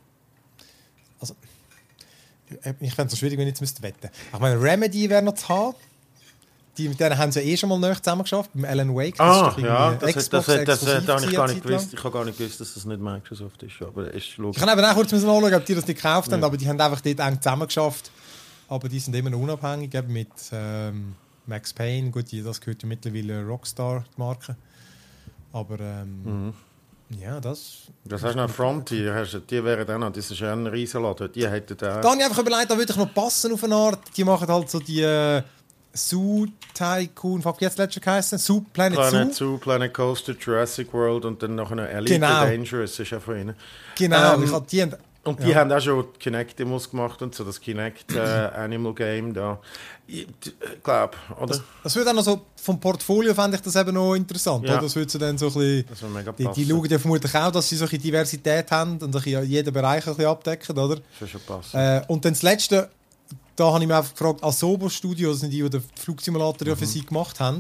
Also, ich fände es so schwierig, wenn ich jetzt wetten müsste. Ich meine, Remedy wäre noch zu haben. die, mit denen haben sie eh schon mal näher zusammen geschafft, beim Alan Wake. Das Ah, ist doch ja, irgendwie das, das, das, das, das, das habe ich gar nicht gewusst. gewusst. Ich habe gar nicht gewusst, dass das nicht Microsoft ist, aber es ist logisch. Ich kann eben auch kurz nachschauen, ob die das nicht gekauft haben, Ja. aber die haben einfach dort eng zusammen geschafft. Aber die sind immer noch unabhängig, eben mit ähm, Max Payne. Gut, die, das gehört ja mittlerweile Rockstar, die Marke. Aber ähm, Mhm. ja, das... Das hast du noch Frontier, hast du, die wären auch noch, das ist ja ein Riesenladen, die hätten auch... Da habe ich einfach überlegt, da würde ich noch passen auf eine Art. Die machen halt so die äh, Zoo Tycoon, fuck, jetzt letztes geheißen? Zoo, Planet, Planet Zoo. Zoo, Planet Coaster, Jurassic World und dann noch eine Elite Genau. Dangerous ist ja von ihnen. Genau, Ähm, ich hab die... Und die Ja. haben auch schon Kinect-Demos gemacht und so, das Kinect äh, Animal Game da. Ich glaube, oder? Das würde auch noch so, vom Portfolio fände ich das eben noch interessant. Ja. Oder? Das würde so dann so ein bisschen... Das wäre mega Die, passen. die schauen ja vermutlich auch, dass sie so eine Diversität haben und ein bisschen jeden Bereich ein bisschen abdecken, oder? Das würde schon passen. Äh, und dann das Letzte, da habe ich mich einfach gefragt, Asobo Studio, das sind die, die den Flugsimulator ja für sie gemacht haben.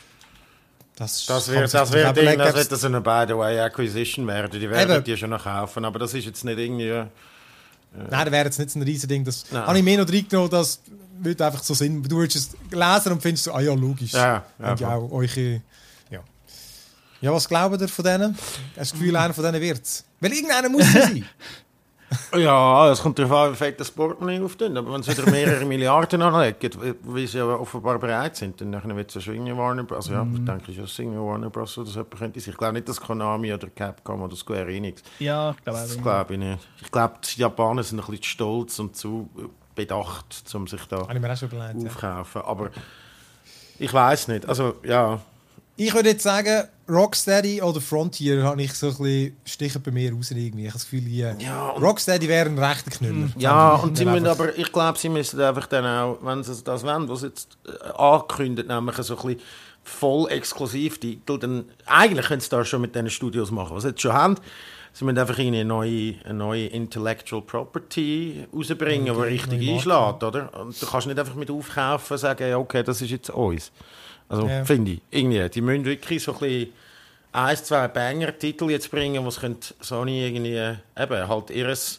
Das, Das kann wird man sich das wär auch Ding, überlegen, das ob's- wird das eine By-the-Way-Acquisition werden. Die werden Eben. die schon noch kaufen, aber das ist jetzt nicht irgendwie... Äh, Nein, das wäre jetzt nicht so ein riesen Ding. Das Nein. habe ich mir noch reingenommen, das würde einfach so Sinn. Du würdest es lesen und findest so, ah ja, logisch. Ja, ja, Und ja auch euch, äh, ja. Ja, was glaubt ihr von denen? Hast du das Gefühl, einer von denen wird es? Weil irgendeiner muss es sein. Ja, es kommt darauf an, wie fett das Portemonnaie aufdünnt. Aber wenn sie wieder mehrere Milliarden anlegen, wie sie ja offenbar bereit sind, dann wird es ja schon irgendwie Warner Bros. Also ja, ich denke schon, dass irgendwie Warner Bros. Oder so jemand könnte sein. Ich glaube nicht, dass Konami oder Capcom oder Square Enix. Ja, ich glaube Das auch. glaube ich nicht. Ich glaube, die Japaner sind ein bisschen zu stolz und zu bedacht, um sich da Habe ich mir auch schon überlegt. Ja. aufzukaufen. Aber ich weiß nicht. Also, ja. Ich würde jetzt sagen, Rocksteady oder Frontier habe ich so ein bisschen stichen bei mir raus irgendwie. Ich habe das Gefühl, die Ja, und- Rocksteady wäre ein rechter Knüller. Ja, und sie Dann müssen einfach- aber, ich glaube, sie müssen einfach dann auch, wenn sie das wollen, was sie jetzt äh, angekündigt, nämlich so ein bisschen voll Exklusivtitel, dann eigentlich können sie das schon mit diesen Studios machen, was sie jetzt schon haben. Sie müssen einfach eine neue, eine neue Intellectual Property rausbringen, die richtig neue einschlägt, oder? Und du kannst nicht einfach mit aufkaufen und sagen, ja, okay, das ist jetzt uns. Also, Ja. finde ich, irgendwie, die müssen wirklich so ein bisschen ein, zwei Banger-Titel jetzt bringen, was könnte Sony irgendwie, eben, halt ihres,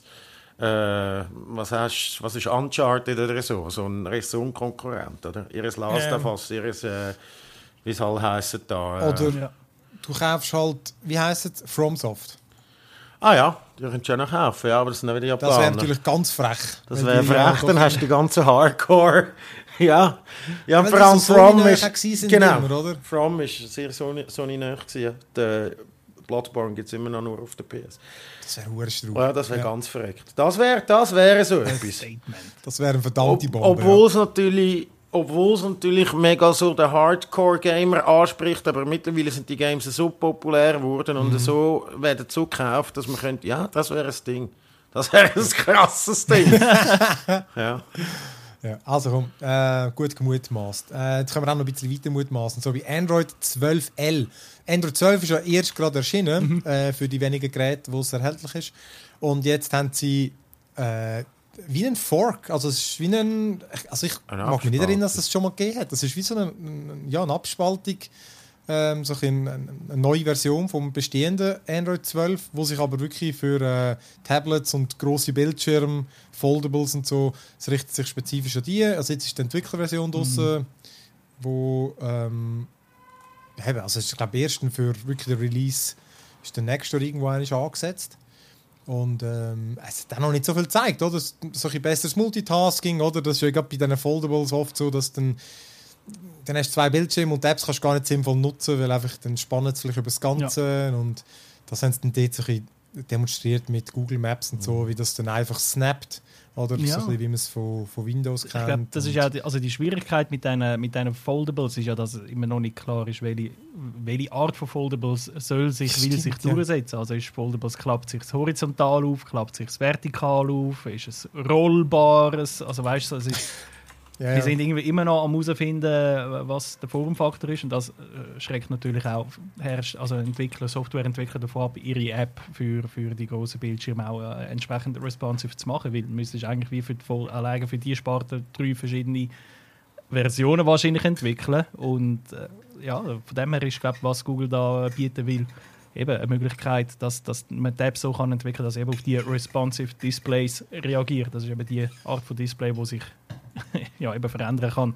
äh, was hast, was ist Uncharted oder so, so ein Ressourcenkonkurrent, oder? Ihres Last Ja. of Us, ihres, äh, wie es halt heisst da. Äh, Oder Ja. du kaufst halt, wie heisst es? FromSoft. Ah ja, die können schon noch kaufen, ja, aber das sind dann wieder Das wäre Japaner. natürlich ganz frech. Das Wenn wäre die, ja, frech, doch- dann hast du die ganze Hardcore. ja, ja, Weil vor die allem so From Sony-nahe ist... gewesen sind Genau, immer, oder? From ist sehr Sony, Sony nahe gewesen. Der Bloodborne gibt es immer noch nur auf der P S. Das wäre hure Ja, das wäre Ja. ganz verreckt. Das wäre das wär so etwas. Statement. Das wäre eine verdammte Ob, Bombe. obwohl es natürlich... Obwohl es natürlich mega so den Hardcore-Gamer anspricht, aber mittlerweile sind die Games so populär geworden und so werden so gekauft, dass man könnte, ja, das wäre ein Ding. Das wäre ein krasses Ding. ja. Ja. Ja, also komm, äh, gut gemutmaßt. Äh, jetzt können wir auch noch ein bisschen weiter mutmaßen. So wie Android zwölf L. Android zwölf ist ja erst gerade erschienen Mhm. äh, für die wenigen Geräte, wo es erhältlich ist. Und jetzt haben sie äh, wie ein Fork. Also, es ist wie ein. Also, ich Eine mag mich nicht Abspaltung. erinnern, dass es das schon mal gegeben hat. Das ist wie so eine, ja, eine Abspaltung. Ähm, so ein, eine, eine neue Version vom bestehenden Android zwölf, wo sich aber wirklich für äh, Tablets und grosse Bildschirme, Foldables und so, es richtet sich spezifisch an die. Also jetzt ist die Entwicklerversion draussen, Mhm. wo ähm, eben, also es ist glaube ich erst für wirklich den Release ist der nächste irgendwo eigentlich angesetzt. Und ähm, es hat auch noch nicht so viel gezeigt, oder? So ein bisschen besseres Multitasking, oder? Das ist ja gerade bei diesen Foldables oft so, dass dann dann hast du zwei Bildschirme und die Apps kannst du gar nicht sinnvoll nutzen, weil einfach dann spannt es vielleicht über das Ganze. Und das haben sie dann dort so ein bisschen demonstriert mit Google Maps und so, wie das dann einfach snappt. Oder Ja. so ein bisschen, wie man es von, von Windows Ich kennt. glaube, das ist Und- ja die, also die Schwierigkeit mit diesen mit diesen Foldables ist ja, dass immer noch nicht klar ist, welche, welche Art von Foldables soll sich, will Stimmt, sich ja. durchsetzen. Also ist Foldables, klappt sich horizontal auf, klappt sich vertikal auf, ist es rollbares, also weißt du, es ist, ja, wir ja. sind irgendwie immer noch am herausfinden, was der Formfaktor ist und das äh, schreckt natürlich auch herrscht, also Entwickler, Softwareentwickler davor ab, ihre App für, für die großen Bildschirme auch äh, entsprechend responsive zu machen, weil du müsstest eigentlich wie für die, voll- alleine für die Sparte drei verschiedene Versionen wahrscheinlich entwickeln und äh, ja, von dem her ist, glaube ich, was Google da bieten will, eben eine Möglichkeit, dass, dass man die App so kann entwickeln kann, dass eben auf die responsive Displays reagiert. Das ist eben die Art von Display, die sich ja, eben verändern kann,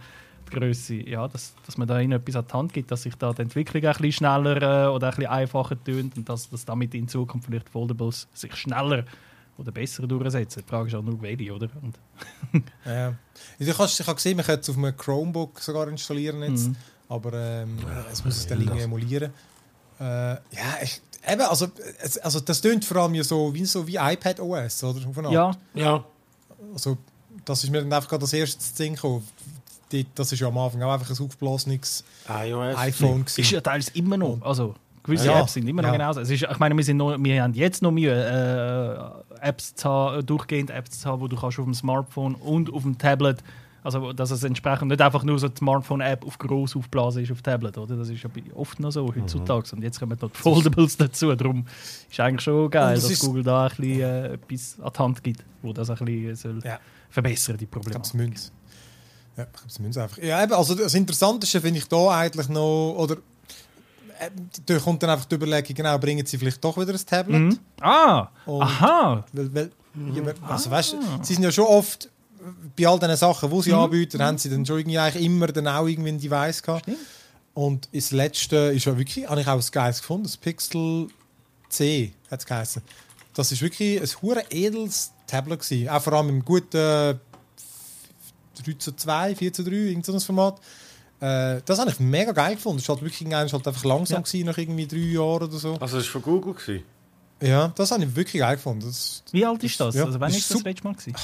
die Grösse, ja, dass, dass man da ihnen etwas an die Hand gibt, dass sich da die Entwicklung ein bisschen schneller äh, oder ein bisschen einfacher tönt und dass, dass damit in Zukunft vielleicht Foldables sich schneller oder besser durchsetzen. Die Frage ist auch nur, welche, oder? Und ja. Ich habe gesehen, man könnte es auf einem Chromebook sogar installieren jetzt, Mhm. aber ähm, es muss es dann irgendwie emulieren. Äh, ja, ich, eben, also, es, also das tönt vor allem ja so wie, so wie iPadOS, oder? Auf eine Art. ja, Ja. Also, das ist mir dann einfach gerade das erste zu Ding gekommen. Die- Das ist ja am Anfang auch einfach ein aufgeblasenes iOS. iPhone ist gewesen. ja teils immer noch. Also, gewisse Ja. Apps sind immer noch Ja. genauso. Es ist, ich meine, wir, sind noch, wir haben jetzt noch Mühe, äh, Apps zu haben, durchgehend Apps zu haben, die du kannst auf dem Smartphone und auf dem Tablet, also dass es entsprechend nicht einfach nur so die Smartphone-App auf gross aufblasen ist auf Tablet, oder? Das ist ja oft noch so heutzutage. Und jetzt kommen noch die Foldables dazu. Darum ist eigentlich schon geil, Und das dass ist- Google da ein bisschen äh, etwas an die Hand gibt, wo das ein bisschen soll Ja. verbessern, die Ich glaube, Probleme. es müssen. Ja, ich glaube, es müssen einfach. Ja, eben, also das Interessanteste finde ich da eigentlich noch, oder äh, da kommt dann einfach die Überlegung, genau, bringen sie vielleicht doch wieder ein Tablet? Mhm. Ah, Und- aha. Weil, weil, ja, aber- also, weißt, sie sind ja schon oft bei all diesen Sachen, die sie anbieten, haben sie dann schon irgendwie eigentlich immer dann auch irgendwie ein Device gehabt. Stimmt. Und das letzte ist ja wirklich, habe ich auch ein geiles gefunden, das Pixel C hat es geheißen. Das ist wirklich ein hure edles Tablet gewesen. Auch vor allem im guten drei zu zwei, vier zu drei, irgend so ein Format. Äh, das habe ich mega geil gefunden. Es war halt wirklich halt einfach langsam Ja. gewesen, nach irgendwie drei Jahren oder so. Also, das war von Google. Gewesen. Ja, das habe ich wirklich geil gefunden. Das, Wie alt ist das? Ja, Also wann ist ist das super. letzte Mal gewesen?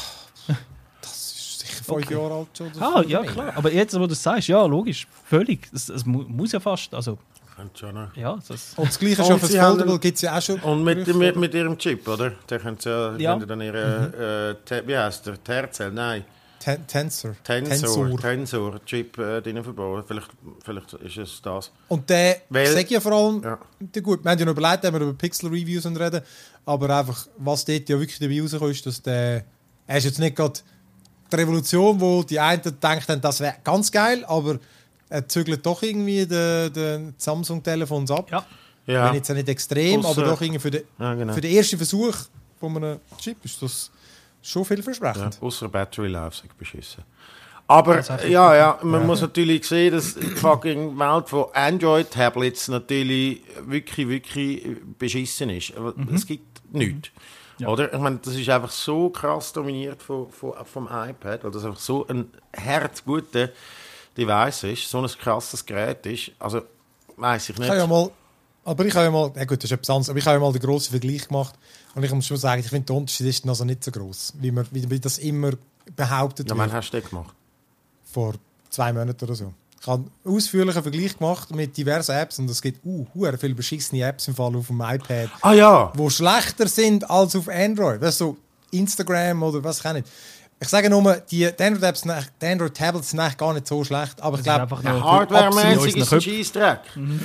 das ist sicher fünf Okay. Jahre alt schon. oder Ah, so. ja klar. Aber jetzt, wo du das sagst, ja, logisch, völlig. Es, es mu muss ja fast, also, Könnte schon noch. ja, das... Und das Gleiche Und schon für sie das haben- Foldable gibt es ja auch schon. Und mit, Berufe, mit, oder? mit ihrem Chip, oder? Da können sie ja, Ja. wenn sie dann ihre, äh, Te- wie heißt der? Terzell? Nein. Ten Tensor. Tensor. Tensor-Chip äh, drin verbauen. Vielleicht, vielleicht ist es das. Und der, Weil- ich sage ja vor allem, Ja. der gut, wir haben ja noch überlegt, wenn wir über Pixel-Reviews reden, aber einfach, was dort ja wirklich dabei rauskommt, ist, dass der, er ist jetzt nicht gerade die Revolution, wo die einen denken, das wäre ganz geil, aber er zügelt doch irgendwie den, den Samsung-Telefons ab. Ja, Ja. Wenn jetzt auch nicht extrem, Ausser- aber doch irgendwie für den, Ja, genau. für den ersten Versuch von einem Chip ist das schon Ja, vielversprechend. außer Battery Life ist beschissen. Aber Das ist einfach- ja, ja, man muss natürlich sehen, dass die fucking Welt von Android-Tablets natürlich wirklich, wirklich beschissen ist. Aber es gibt nichts. Ja. Oder? Ich meine, das ist einfach so krass dominiert von, von, vom iPad, weil das einfach so ein hart guter Device ist, so ein krasses Gerät ist. Also, weiß ich Ich nicht. habe ja mal, aber ich habe ja mal, ja gut, das ist etwas anderes, aber ich habe ja mal den grossen Vergleich gemacht und ich muss schon sagen, ich finde, der Unterschied ist also nicht so gross, wie, man, wie, wie das immer behauptet ja, wird, wann hast du das gemacht? vor zwei Monaten oder so. Ich habe einen ausführlichen Vergleich gemacht mit diversen Apps und es gibt uh, hure viele beschissene Apps im Fall auf dem iPad, Ah ja! die schlechter sind als auf Android. Weißt du, so Instagram oder was ich auch nicht. Ich sage nur, die die Android-Apps, die Android-Tablets sind eigentlich gar nicht so schlecht, aber ich Das ist glaube, einfach Ja, noch- Hardware-mäßig absolut ist ein Scheissdreck.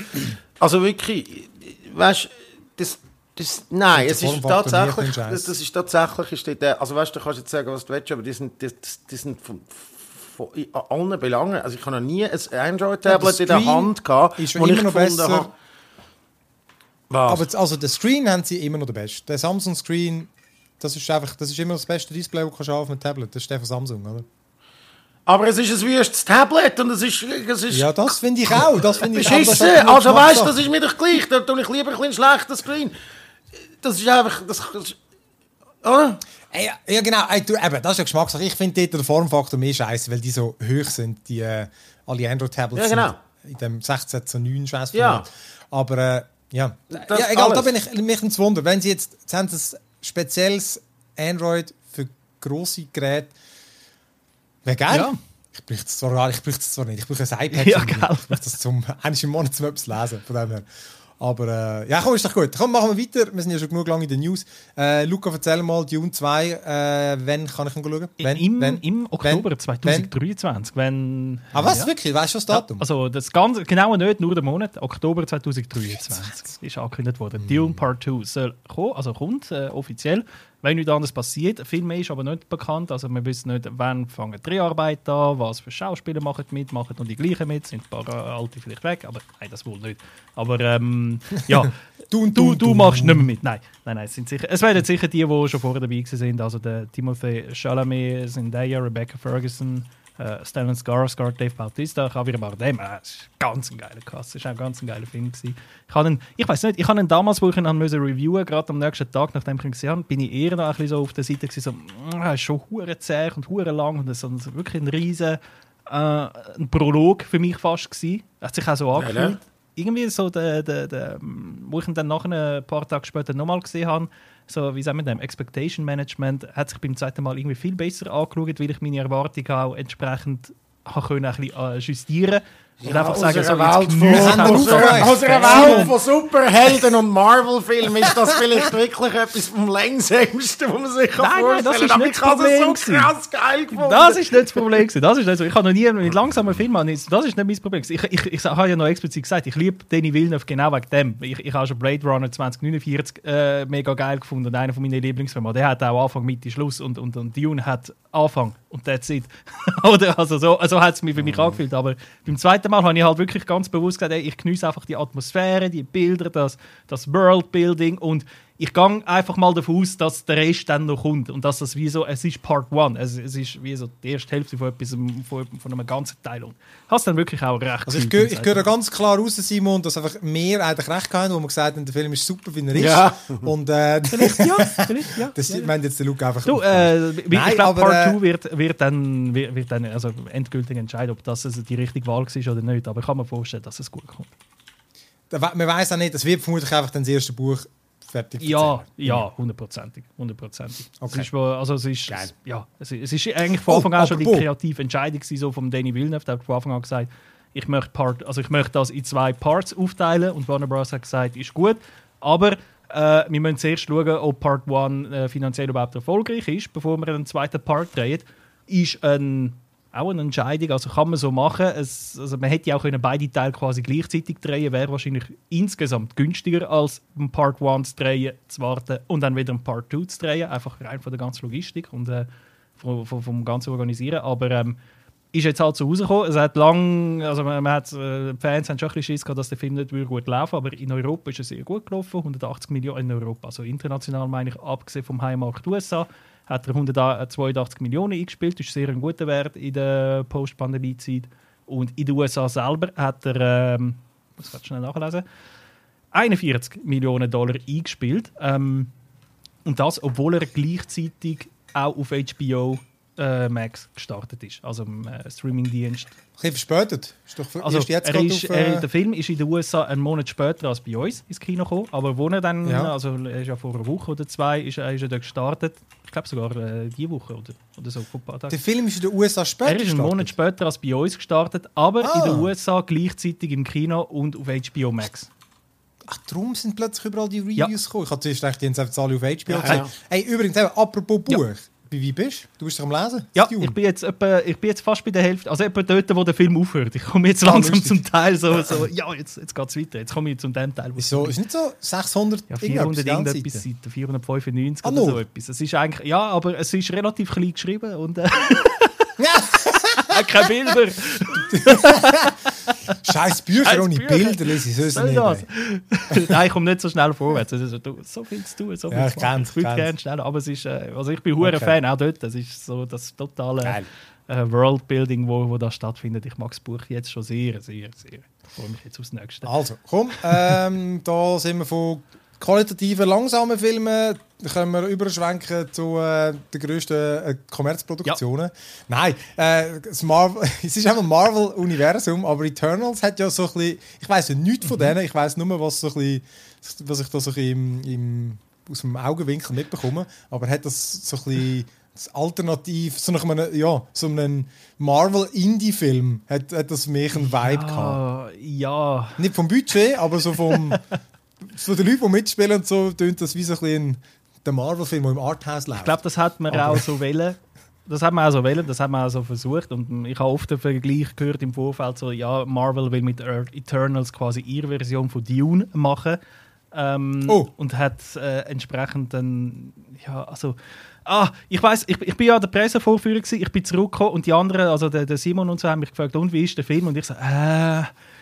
Also wirklich, weißt du, das, das, nein, Und es der ist Formfaktor tatsächlich, nicht ein das, Scheiß. das ist tatsächlich, ist der, also weißt du, du kannst jetzt sagen, was du willst, aber die sind, die, die sind von, von in allen Belangen, also ich habe noch nie ein Android-Tablet Ja, in der der Hand gehabt, ist wo immer ich noch gefunden besser. habe, was? aber also den Screen haben sie immer noch den besten. Der Samsung-Screen, das ist einfach, das ist immer das beste Display, das du kannst auf einem Tablet. Das ist der von Samsung, oder? Aber es ist ein wüstes Tablet und es ist, es ist Ja, das finde ich auch. Das finde ich auch. Das ist beschissen. einfach nur Also weißt du, Geschmackssache. das ist mir doch gleich, da tue ich lieber ein bisschen schlechter Screen. Das ist einfach, das, das oder? Ey, Ja, ja, genau. Ey, du, eben, das ist ja Geschmackssache. Ich finde dort den Formfaktor mehr scheiße, weil die so hoch sind, die äh, alle Android-Tablets Ja, genau. sind in dem sechzehn zu neun scheiß Ja. Aber äh, ja. Das ja, egal, da alles. bin ich mich ins Wunder. Wenn sie jetzt, jetzt haben sie ein spezielles Android für grosse Geräte, wäre geil. Ja. Ich bräuchte es zwar, gar- ich bräuchte es zwar nicht. Ich brauche ein iPad. Ja, zum- gell. Ich brauche das zum einmal im Monat zum etwas lesen. Von dem her. Aber äh, ja, komm, ist doch gut. Komm, machen wir weiter. Wir sind ja schon genug lange in den News. Äh, Luca, erzähl mal, Dune zwei, äh, wann kann ich ihn schauen? Wenn, Im, wenn, Im Oktober wenn, zwanzig dreiundzwanzig. Wenn, Ah, was? ja. Wirklich? Weißt du das Datum? Also das ganze, genau nicht, nur der Monat, Oktober zwanzig dreiundzwanzig ist angekündigt worden. Dune Part zwei soll kommen, also kommt äh, offiziell. Wenn nichts anderes passiert, viel mehr ist aber nicht bekannt. Also wir wissen nicht, wann fangen die Dreharbeiten an, was für Schauspieler machen mit, machen noch die gleichen mit, sind ein paar äh, alte vielleicht weg, aber nein, das wohl nicht. Aber ähm, ja, Dune, du, Dune, du Dune. machst nicht mehr mit. Nein, nein, nein, es sind sicher, es werden sicher die, die schon vorher dabei waren, also der Timothy Chalamet, Zendaya, Rebecca Ferguson, äh, Stellan Skarsgård, Dave Bautista, Javier Bardem. Äh, das ist ganz ein geiler Cast. Das war auch ganz ein geiler Film gewesen. Ich habe ihn, ich weiß nicht, ich habe ihn damals, wo ich ihn reviewen, gerade am nächsten Tag, nachdem ich ihn gesehen habe, bin ich eher noch ein bisschen so auf der Seite gewesen, so, er ist schon hure zäh und hure lang und so, so wirklich ein riesen äh, ein Prolog für mich fast gewesen. Hat sich auch so angefühlt. Ja, irgendwie so, der, der, der, wo ich ihn dann nach ein paar Tage später nochmal gesehen habe, so, wie sagen wir dem, Expectation Management, hat sich beim zweiten Mal irgendwie viel besser angeschaut, weil ich meine Erwartungen auch entsprechend können, ein bisschen äh, justieren und ja, einfach sagen, so, Welt von, aus einer Welt von Superhelden und Marvel-Filmen ist das vielleicht wirklich etwas vom Längsamsten, was man sich nein, vorstellen kann. Das aber ich habe es so krass geil gefunden. Das ist nicht das Problem. Das ist nicht so. Ich habe noch nie mit langsamen Filmen, das ist nicht mein Problem. Ich, ich, ich, ich habe ja noch explizit gesagt, ich liebe Denis Villeneuve genau wegen dem. Ich, ich habe schon Blade Runner zwanzig neunundvierzig äh, mega geil gefunden und einer von meinen Lieblingsfilmen. Der hat auch Anfang, Mitte, Schluss und, und, und Dune hat Anfang und that's it. Oder, also so, so hat es mich für mich mm. angefühlt. Aber beim zweiten Mal habe ich halt wirklich ganz bewusst gesagt, ey, ich genieße einfach die Atmosphäre, die Bilder, das, das Worldbuilding und ich gehe einfach mal davon aus, dass der Rest dann noch kommt und dass das wie so, es ist Part One, es, es ist wie so die erste Hälfte von, etwas, von, von einem ganzen Teil und hast dann wirklich auch recht. Also ich, ich höre ganz klar raus, Simon, dass einfach mehr eigentlich recht gehabt, wo man gesagt hat, der Film ist super, wie er ist. Ja. Und äh, vielleicht ja, vielleicht ja. Das ja, meint jetzt der Luke einfach. Du, äh, ich glaube, Part Two wird, wird dann, wird, wird dann also endgültig entscheiden, ob das also die richtige Wahl war oder nicht, aber ich kann mir vorstellen, dass es gut kommt. Man weiß auch nicht, es wird vermutlich einfach das erste Buch fertig ja, ja, hundertprozentig. hundertprozentig. Okay. Es ist, also es ist, ja, es ist, es ist eigentlich von Anfang an oh, schon die kreative Entscheidung so von Denis Villeneuve. Der hat von Anfang an gesagt, ich möchte, Part, also ich möchte das in zwei Parts aufteilen und Warner Bros. Hat gesagt, ist gut, aber äh, wir müssen zuerst schauen, ob Part eins äh, finanziell überhaupt erfolgreich ist, bevor wir einen zweiten Part drehen. Ist ein auch eine Entscheidung, also kann man so machen. Es, also man hätte ja auch können beide Teile quasi gleichzeitig drehen, wäre wahrscheinlich insgesamt günstiger als ein Part eins zu drehen, zu warten und dann wieder ein Part zwei zu drehen, einfach rein von der ganzen Logistik und äh, vom, vom, vom ganzen Organisieren. Aber ähm, ist jetzt halt so rausgekommen. Es hat lang, also man, man hat, äh, die Fans haben schon ein bisschen Schiss gehabt, dass der Film nicht gut laufen, aber in Europa ist er sehr gut gelaufen, hundertachtzig Millionen in Europa, also international meine ich, abgesehen vom Heimmarkt U S A, hat er hundertzweiundachtzig Millionen eingespielt, das ist sehr ein guter Wert in der Post-Pandemie-Zeit. Und in den U S A selber hat er, ähm, muss ich schnell nachlesen, einundvierzig Millionen Dollar eingespielt. Ähm, und das, obwohl er gleichzeitig auch auf H B O äh, Max gestartet ist, also im äh, Streaming-Dienst. Ein bisschen verspätet. Ist doch für, also, ist jetzt er ist, auf, äh... er, der Film ist in den U S A einen Monat später als bei uns ins Kino gekommen, aber wo er dann, ja. also er ist ja vor einer Woche oder zwei, ist, ist er dort gestartet. Ich glaube sogar äh, diese Woche oder, oder so, vor ein paar Tagen. Der Film ist in den U S A später gestartet? Er ist einen Monat später als bei uns gestartet, aber ah. in den U S A gleichzeitig im Kino und auf H B O Max. Ach, darum sind plötzlich überall die Reviews ja. gekommen. Ich habe zuerst gedacht, die haben es alle auf H B O ja, gesehen. ja. Hey, übrigens, apropos Buch. Ja. Wie, wie bist du? Du bist doch am Lesen? Ja, ich bin, jetzt etwa, ich bin jetzt fast bei der Hälfte. Also etwa dort, wo der Film aufhört. Ich komme jetzt langsam ah, zum Teil so, so ja, jetzt, jetzt geht es weiter. Jetzt komme ich zum dem Teil. Wieso? Ist nicht so sechshundert ja, vierhundert irgendetwas Seiten, vierhundertfünfundneunzig ah, oder so etwas. Es ist eigentlich, ja, aber es ist relativ klein geschrieben und äh, keine Bilder. Scheiß Bücher Scheiß ohne Bücher. Bilder lese ich sonst nicht. Nein, ich komme nicht so schnell vorwärts. Also, so viel zu tun, so viel ja, zu machen. Ich würde gerne schneller, aber es ist, äh, also ich bin hure okay. Fan, auch dort. Das ist so das totale äh, Worldbuilding, wo, wo da stattfindet. Ich mag das Buch jetzt schon sehr, sehr, sehr. Ich freue mich jetzt aufs Nächste. Also, komm, ähm, da sind wir von qualitativen, langsamen Filmen, da können wir überschwenken zu äh, den grössten äh, Kommerzproduktionen. Ja. Nein, äh, das Marvel, es ist einfach ein Marvel-Universum, aber Eternals hat ja so ein bisschen, ich weiss ja nichts von denen, ich weiss nur, was, so ein bisschen, was ich da so ein bisschen im, im, aus dem Augenwinkel mitbekomme, aber hat das so ein bisschen das Alternativ, so nach einem, ja, so einem Marvel-Indie-Film, hat, hat das mehr einen Vibe ja, gehabt. Ja. Nicht vom Budget, aber so vom... Von den Leuten, die mitspielen und so, tönt das wie so ein bisschen der Marvel-Film, der im Arthouse läuft. Ich glaube, das hat man aber auch so wollen. Das hat man auch so wollen, das hat man auch so versucht. Und ich habe oft den Vergleich gehört im Vorfeld, so, ja, Marvel will mit Eternals quasi ihre Version von Dune machen. Ähm, oh. Und hat äh, entsprechend dann, ja, also... Ah, ich weiss, ich, ich bin ja an der Pressevorführung gewesen, ich bin zurückgekommen und die anderen, also der, der Simon und so, haben mich gefragt, und wie ist der Film? Und ich so, äh...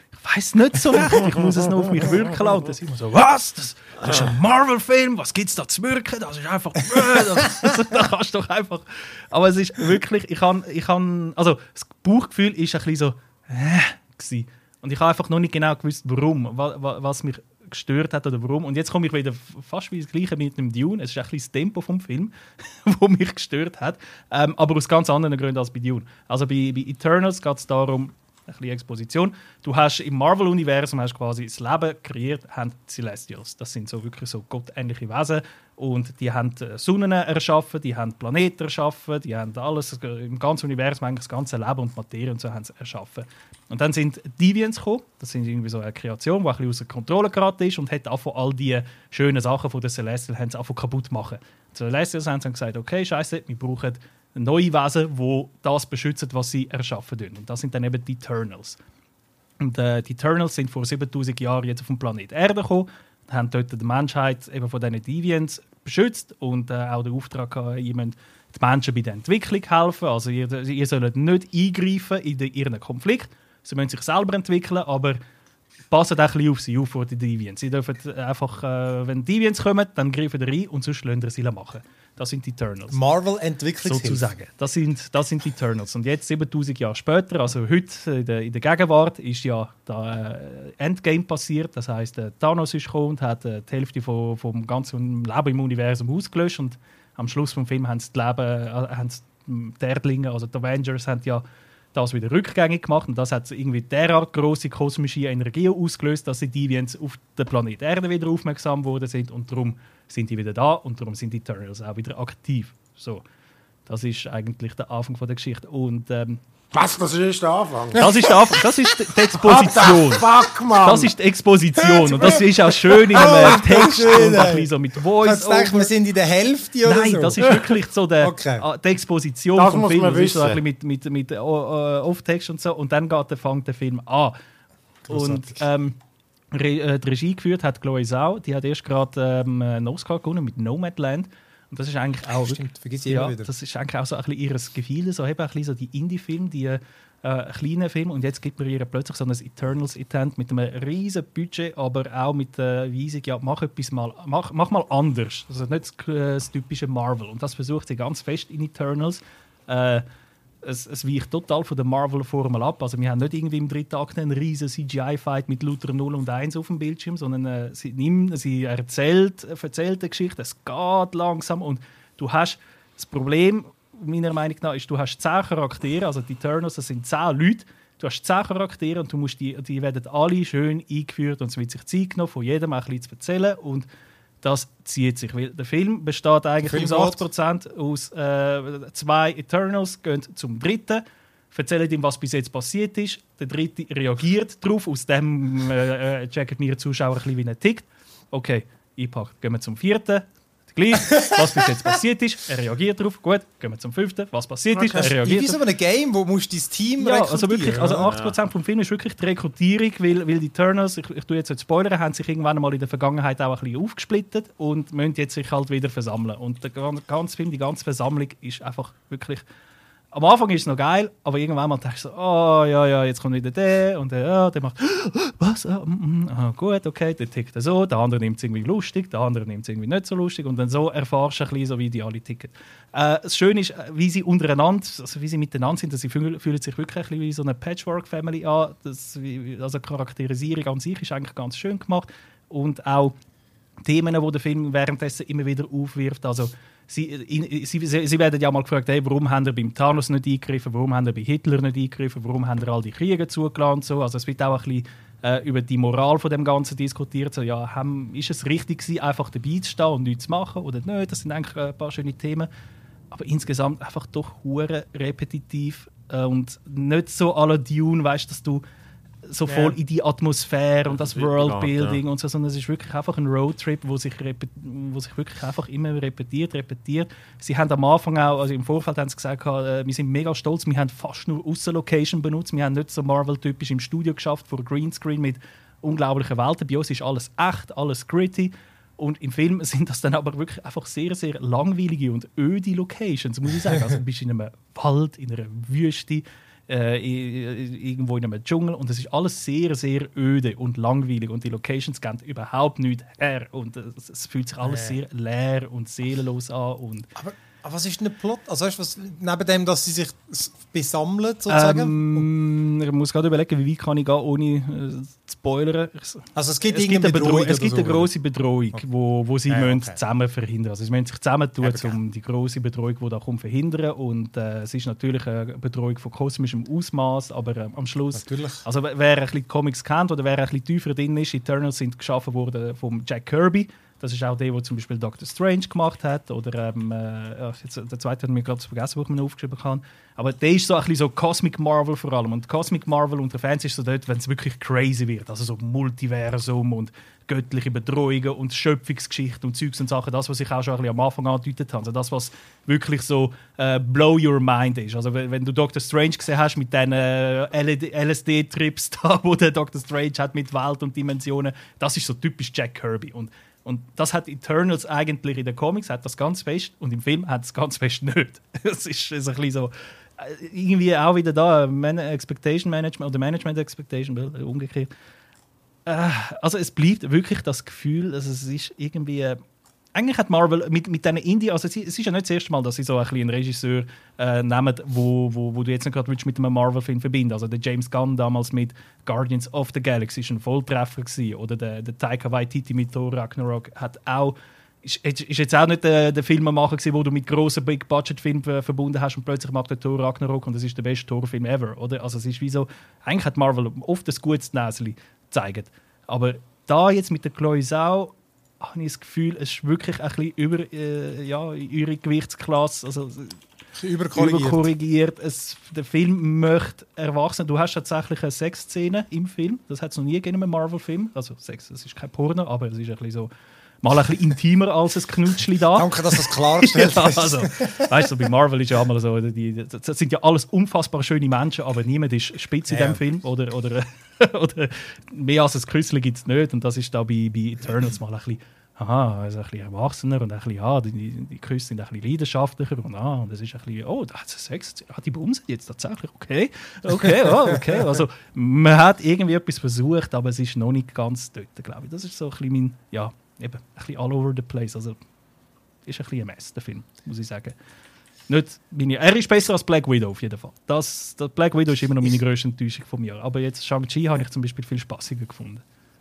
ich weiss nicht so recht, ich muss es noch auf mich wirken lassen. Und dann sind wir so, was? Das, das ist ein Marvel-Film, was gibt es da zu wirken? Das ist einfach, das, das, das kannst du doch einfach. Aber es ist wirklich, ich kann, ich kann, also das Bauchgefühl ist ein bisschen so, äh, gewesen. Und ich habe einfach noch nicht genau gewusst, warum, was, was mich gestört hat oder warum. Und jetzt komme ich wieder fast wie das Gleiche mit dem Dune. Es ist ein bisschen das Tempo vom Film, das mich gestört hat. Ähm, aber aus ganz anderen Gründen als bei Dune. Also bei, bei Eternals geht es darum, ein bisschen Exposition. Du hast im Marvel-Universum hast quasi das Leben kreiert, haben die Celestials. Das sind so wirklich so gottähnliche Wesen. Und die haben Sonnen erschaffen, die haben Planeten erschaffen, die haben alles im ganzen Universum, eigentlich das ganze Leben und Materie und so haben sie erschaffen. Und dann sind Deviants gekommen. Das sind irgendwie so eine Kreation, die ein bisschen außer Kontrolle geraten ist und hat einfach all die schönen Sachen von den Celestials haben sie einfach kaputt machen. Die Celestials haben dann gesagt, okay, scheiße, wir brauchen neue Wesen, die das beschützen, was sie erschaffen tun. Und das sind dann eben die Eternals. Und äh, die Eternals sind vor siebentausend Jahren jetzt auf den Planet Erde gekommen, haben dort die Menschheit eben von diesen Deviants beschützt und äh, auch den Auftrag gehabt, ihr müsst die Menschen bei der Entwicklung helfen. Also ihr, ihr sollt nicht eingreifen in den, ihren Konflikt. Sie müssen sich selber entwickeln, aber passt auch ein bisschen auf sie auf, vor die Deviants. Sie dürfen einfach, äh, wenn Deviants kommen, dann greifen sie rein und sonst lassen sie machen. Das sind die Eternals. Marvel-Entwicklungshilfe. Sozusagen. Das sind, das sind die Eternals. Und jetzt, siebentausend Jahre später, also heute in der, in der Gegenwart, ist ja da äh, Endgame passiert. Das heisst, äh, Thanos ist gekommen und hat äh, die Hälfte vom, vom ganzen Leben im Universum ausgelöscht. Und am Schluss des Films haben sie die, Leben, äh, haben sie die Erdlinge, also die Avengers, haben ja das wieder rückgängig gemacht. Und das hat irgendwie derart grosse kosmische Energie ausgelöst, dass die Deviants auf den Planet Erde wieder aufmerksam geworden sind. Und darum sind die wieder da und darum sind die Eternals auch wieder aktiv. So, das ist eigentlich der Anfang von der Geschichte. Und, ähm, was? Das ist der Anfang? Das ist der Anfang. Das ist die Exposition. Fuck, Mann. Das ist die Exposition. Und das ist auch schön in einem Text und ein bisschen so mit Voice. Ich denke, wir sind in der Hälfte oder Nein, so. das ist wirklich so der, Okay. die Exposition Das vom muss Film. man Das ist so ein wissen. bisschen mit, mit, mit uh, uh, Off-Text und so. Und dann geht der, fängt der Film an. Und ähm, Re äh, die Regie geführt hat Chloe Zhao. Die hat erst gerade ähm, einen Oscar gewonnen mit Nomadland. Und das ist eigentlich auch, Stimmt, vergiss ich ja, immer wieder. das ist eigentlich auch so ein bisschen ihr Gefühl, so eben ein bisschen so die Indie-Filme, die äh, kleinen Filme. Und jetzt gibt man ihr plötzlich so ein Eternals-Intent mit einem riesen Budget, aber auch mit der Weisung, ja, mach etwas mal, mach, mach mal anders. Also nicht das, äh, das typische Marvel. Und das versucht sie ganz fest in Eternals. Äh, Es, es weicht total von der Marvel-Formel ab. Also wir haben nicht irgendwie im dritten Akt einen riesen C G I-Fight mit lauter null und eins auf dem Bildschirm, sondern äh, sie, nimmt, sie erzählt, äh, erzählt eine Geschichte, es geht langsam und du hast das Problem, meiner Meinung nach, ist, du hast zehn Charaktere, also die Eternals, das sind zehn Leute, du hast zehn Charaktere und du musst die, die werden alle schön eingeführt und es wird sich Zeit genommen, von jedem ein bisschen zu erzählen und das zieht sich, weil der Film besteht eigentlich Film aus achtzig Prozent aus äh, zwei Eternals, gehen zum dritten, erzählen ihm, was bis jetzt passiert ist. Der dritte reagiert darauf, aus dem äh, äh, checken wir Zuschauer ein bisschen, wie er tickt. Okay, einpackt. Gehen wir zum vierten, gleich, was bis jetzt passiert ist. Er reagiert darauf. Gut, gehen wir zum fünften, was passiert ist. Er Wie reagiert wie so ein Game, wo musst du dein Team ja, also wirklich, rekrutieren, also oder? achtzig Prozent vom Film ist wirklich die Rekrutierung, weil, weil die Eternals, ich, ich tue jetzt nicht spoilern, haben sich irgendwann mal in der Vergangenheit auch ein bisschen aufgesplittet und müssen jetzt sich halt wieder versammeln. Und der ganze Film, die ganze Versammlung ist einfach wirklich... Am Anfang ist es noch geil, aber irgendwann mal denkst du so, oh ja, ja, jetzt kommt wieder der und der, ja, der macht, was? Ah, mm, ah, gut, okay, der tickt so, der andere nimmt es irgendwie lustig, der andere nimmt es irgendwie nicht so lustig und dann so erfahrst du ein bisschen, so wie die alle ticken. Äh, das Schöne ist, wie sie untereinander, also wie sie miteinander sind, dass sie fühlen, fühlen sich wirklich ein bisschen wie so eine Patchwork-Family an. Das, also die Charakterisierung an sich ist eigentlich ganz schön gemacht und auch Themen, die der Film währenddessen immer wieder aufwirft, also Sie, in, sie, sie werden ja mal gefragt, hey, warum haben ihr beim Thanos nicht eingegriffen, warum haben ihr bei Hitler nicht eingegriffen, warum haben ihr all die Kriege zugelassen. So. Also es wird auch ein bisschen äh, über die Moral von dem Ganzen diskutiert. So, ja, haben, ist es richtig gewesen, einfach dabei zu stehen und nichts zu machen oder nicht? Das sind eigentlich ein paar schöne Themen. Aber insgesamt einfach doch hure repetitiv äh, und nicht so à la Dune, weißt, dass du so voll Ja. in die Atmosphäre und das Das Worldbuilding ja. und so, sondern es ist wirklich einfach ein Roadtrip, wo sich, wo sich wirklich einfach immer repetiert, repetiert. Sie haben am Anfang auch, also im Vorfeld haben sie gesagt, äh, wir sind mega stolz, wir haben fast nur Aussenlocation benutzt, wir haben nicht so Marvel-typisch im Studio geschafft vor Greenscreen mit unglaublichen Welten. Bei uns ist alles echt, alles gritty. Und im Film sind das dann aber wirklich einfach sehr, sehr langweilige und öde Locations, muss ich sagen. Also du bist in einem Wald, in einer Wüste, äh, irgendwo in einem Dschungel und es ist alles sehr, sehr öde und langweilig und die Locations geben überhaupt nichts her und es, es fühlt sich alles Nee. sehr leer und seelenlos an. Und Aber, aber was ist denn der Plot? Also weißt du, was, neben dem, dass sie sich s- besammeln, sozusagen? ähm, ich muss gerade überlegen, wie weit kann ich gehen, ohne äh, zu spoilern. Ich, Also es gibt es gibt irgendeine eine, Bedrohung, Bedrohung es gibt oder eine so, grosse Bedrohung, Okay. wo, wo sie Ja, müssen okay. zusammen verhindern. Also sie müssen sich zusammentun, Eben, um die grosse Bedrohung, die da kommt, verhindern. Und äh, es ist natürlich eine Bedrohung von kosmischem Ausmaß, aber äh, am Schluss. Natürlich. Also wer wer ein bisschen die Comics kennt oder wer ein bisschen tiefer drin ist, Eternals sind geschaffen worden von Jack Kirby. Das ist auch der, der zum Beispiel Doctor Strange gemacht hat. Oder ähm, äh, jetzt, der zweite hat mir gerade vergessen, wo ich mir aufgeschrieben habe. Aber der ist so ein bisschen so Cosmic Marvel vor allem. Und Cosmic Marvel unter Fans ist so dort, wenn es wirklich crazy wird. Also so Multiversum und göttliche Bedrohungen und Schöpfungsgeschichten und Zeugs und Sachen. Das, was ich auch schon ein bisschen am Anfang angedeutet habe. Also das, was wirklich so äh, blow your mind ist. Also wenn, wenn du Doctor Strange gesehen hast mit diesen äh, L S D-Trips da, wo der Doctor Strange hat mit Welt und Dimensionen, das ist so typisch Jack Kirby. Und Und das hat Eternals eigentlich in den Comics hat das ganz fest und im Film hat es ganz fest nicht. Es ist, ist ein bisschen so äh, irgendwie auch wieder da Man Expectation Management oder Management Expectation äh, umgekehrt. Äh, also es bleibt wirklich das Gefühl, dass es ist irgendwie äh, eigentlich hat Marvel mit, mit diesen Indie, also es ist ja nicht das erste Mal, dass sie so ein bisschen einen Regisseur äh, nehmen, wo, wo, wo du jetzt nicht gerade mit einem Marvel-Film verbinden. Also der James Gunn damals mit Guardians of the Galaxy war ein Volltreffer gewesen. Oder der, der Taika Waititi mit Thor Ragnarok hat auch ist, ist jetzt auch nicht der, der Filmemacher gewesen, wo du mit grossen Big-Budget-Filmen ver- verbunden hast und plötzlich macht der Thor Ragnarok und das ist der beste Thor-Film ever, oder? Also es ist wie so, eigentlich hat Marvel oft ein gutes Näschen gezeigt. Aber da jetzt mit der Chloe Zhao habe ich das Gefühl, es ist wirklich ein bisschen über, äh, ja, in ihre Gewichtsklasse, also Überkorrigiert. überkorrigiert. Es, der Film möchte erwachsen. Du hast tatsächlich eine Sexszene im Film. Das hat es noch nie gegeben in einem Marvel-Film. Also Sex, es ist kein Porno, aber es ist ein bisschen so, mal ein bisschen intimer als ein Knutschli da. Danke, dass du das klargestellt Ja, hast. also, weißt du, bei Marvel ist ja einmal so, die, das sind ja alles unfassbar schöne Menschen, aber niemand ist spitz in Ja. diesem Film. Oder, oder, oder mehr als ein Küssel gibt es nicht. Und das ist da bei, bei Eternals mal ein bisschen, aha, also ein bisschen erwachsener und ein bisschen, ja, die, die Küsse sind ein bisschen leidenschaftlicher. Und, ah, und das ist ein bisschen, oh, da hat es Sex, hat die bumsen jetzt tatsächlich, okay, okay, oh, okay. Also man hat irgendwie etwas versucht, aber es ist noch nicht ganz dort, glaube ich. Das ist so ein bisschen mein, ja, eben, ein bisschen all over the place. Also ist ein bisschen ein Mess, der Film, muss ich sagen. Nicht meine, er ist besser als Black Widow auf jeden Fall. Das, das Black Widow ist immer noch meine grösste Enttäuschung vom Jahr. Aber jetzt Shang-Chi habe ich zum Beispiel viel spaßiger gefunden.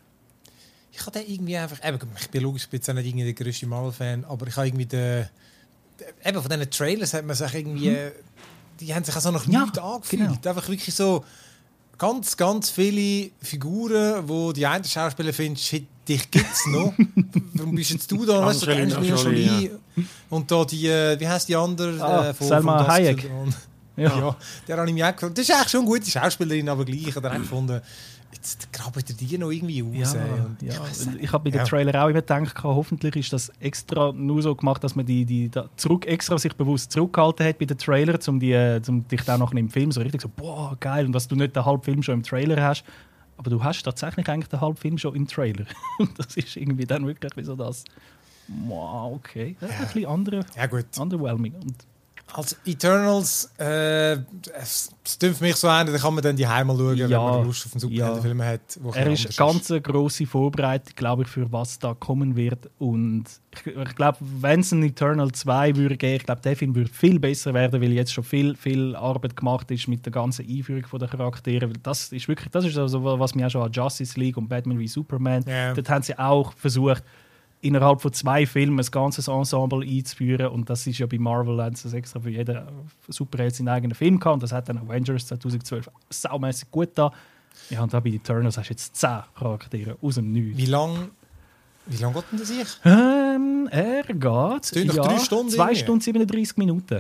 Ich habe den irgendwie einfach, eben, ich bin logisch, ich bin jetzt auch nicht irgendwie der grösste Marvel-Fan, aber ich habe irgendwie den, eben von diesen Trailers hat man sich irgendwie, mhm. die haben sich also noch Ja, nichts angefühlt. genau. Einfach wirklich so ganz, ganz viele Figuren, wo die einen Schauspieler finden, shit, dich gibt's noch. Warum bist jetzt du da? Weißt du, Angelina Angelina Jolie, Jolie. Und da die, äh, wie heisst die andere? Ah, äh, von, Salma von Dusk Hayek. Till Dawn. Ja. Ja, der habe ich mir auch gefunden. Das ist eigentlich schon eine gute Schauspielerin, aber gleich. Ich habe dann auch gefunden, jetzt graben die noch irgendwie raus. Ja, Und ja. ich weiss Ich, ich habe bei den Ja. Trailer auch immer gedacht, hoffentlich ist das extra nur so gemacht, dass man die, die da zurück, extra sich bewusst zurückgehalten hat bei den Trailer, um, die, äh, um dich dann noch im Film so richtig so, boah, geil, und dass du nicht den halben Film schon im Trailer hast. Aber du hast tatsächlich eigentlich den halben Film schon im Trailer. Und das ist irgendwie dann wirklich wie so das, wow, okay. Das ist ein bisschen andere, Ja gut. underwhelming. Und Als Eternals, äh, es, es dünkt mich so an, da kann man dann die Heim mal schauen, wenn Ja, man Lust auf einen Superheldenfilm hat. Wo er ein ist bisschen eine anders ganz eine grosse Vorbereitung, glaube ich, für was da kommen wird. Und ich, ich glaube, wenn es ein Eternal zwei würde geben, ich glaube, der Film würde viel besser werden, weil jetzt schon viel, viel Arbeit gemacht ist mit der ganzen Einführung der Charaktere. Weil das ist wirklich, das ist also, was mir auch schon an Justice League und Batman wie Superman, Ja. dort haben sie auch versucht, innerhalb von zwei Filmen ein ganzes Ensemble einzuführen. Und das ist ja bei Marvel, haben sie extra für jeden Superheld seinen eigenen Film gehabt. Und das hat dann Avengers zweitausendzwölf saumässig gut da. Ja, und da bei Eternals hast du jetzt zehn Charaktere aus dem Nichts. Wie lange wie lang geht denn das ich? Ähm, er geht. Es tönt nach drei Stunden zwei irgendwie. Stunden siebenunddreißig Minuten.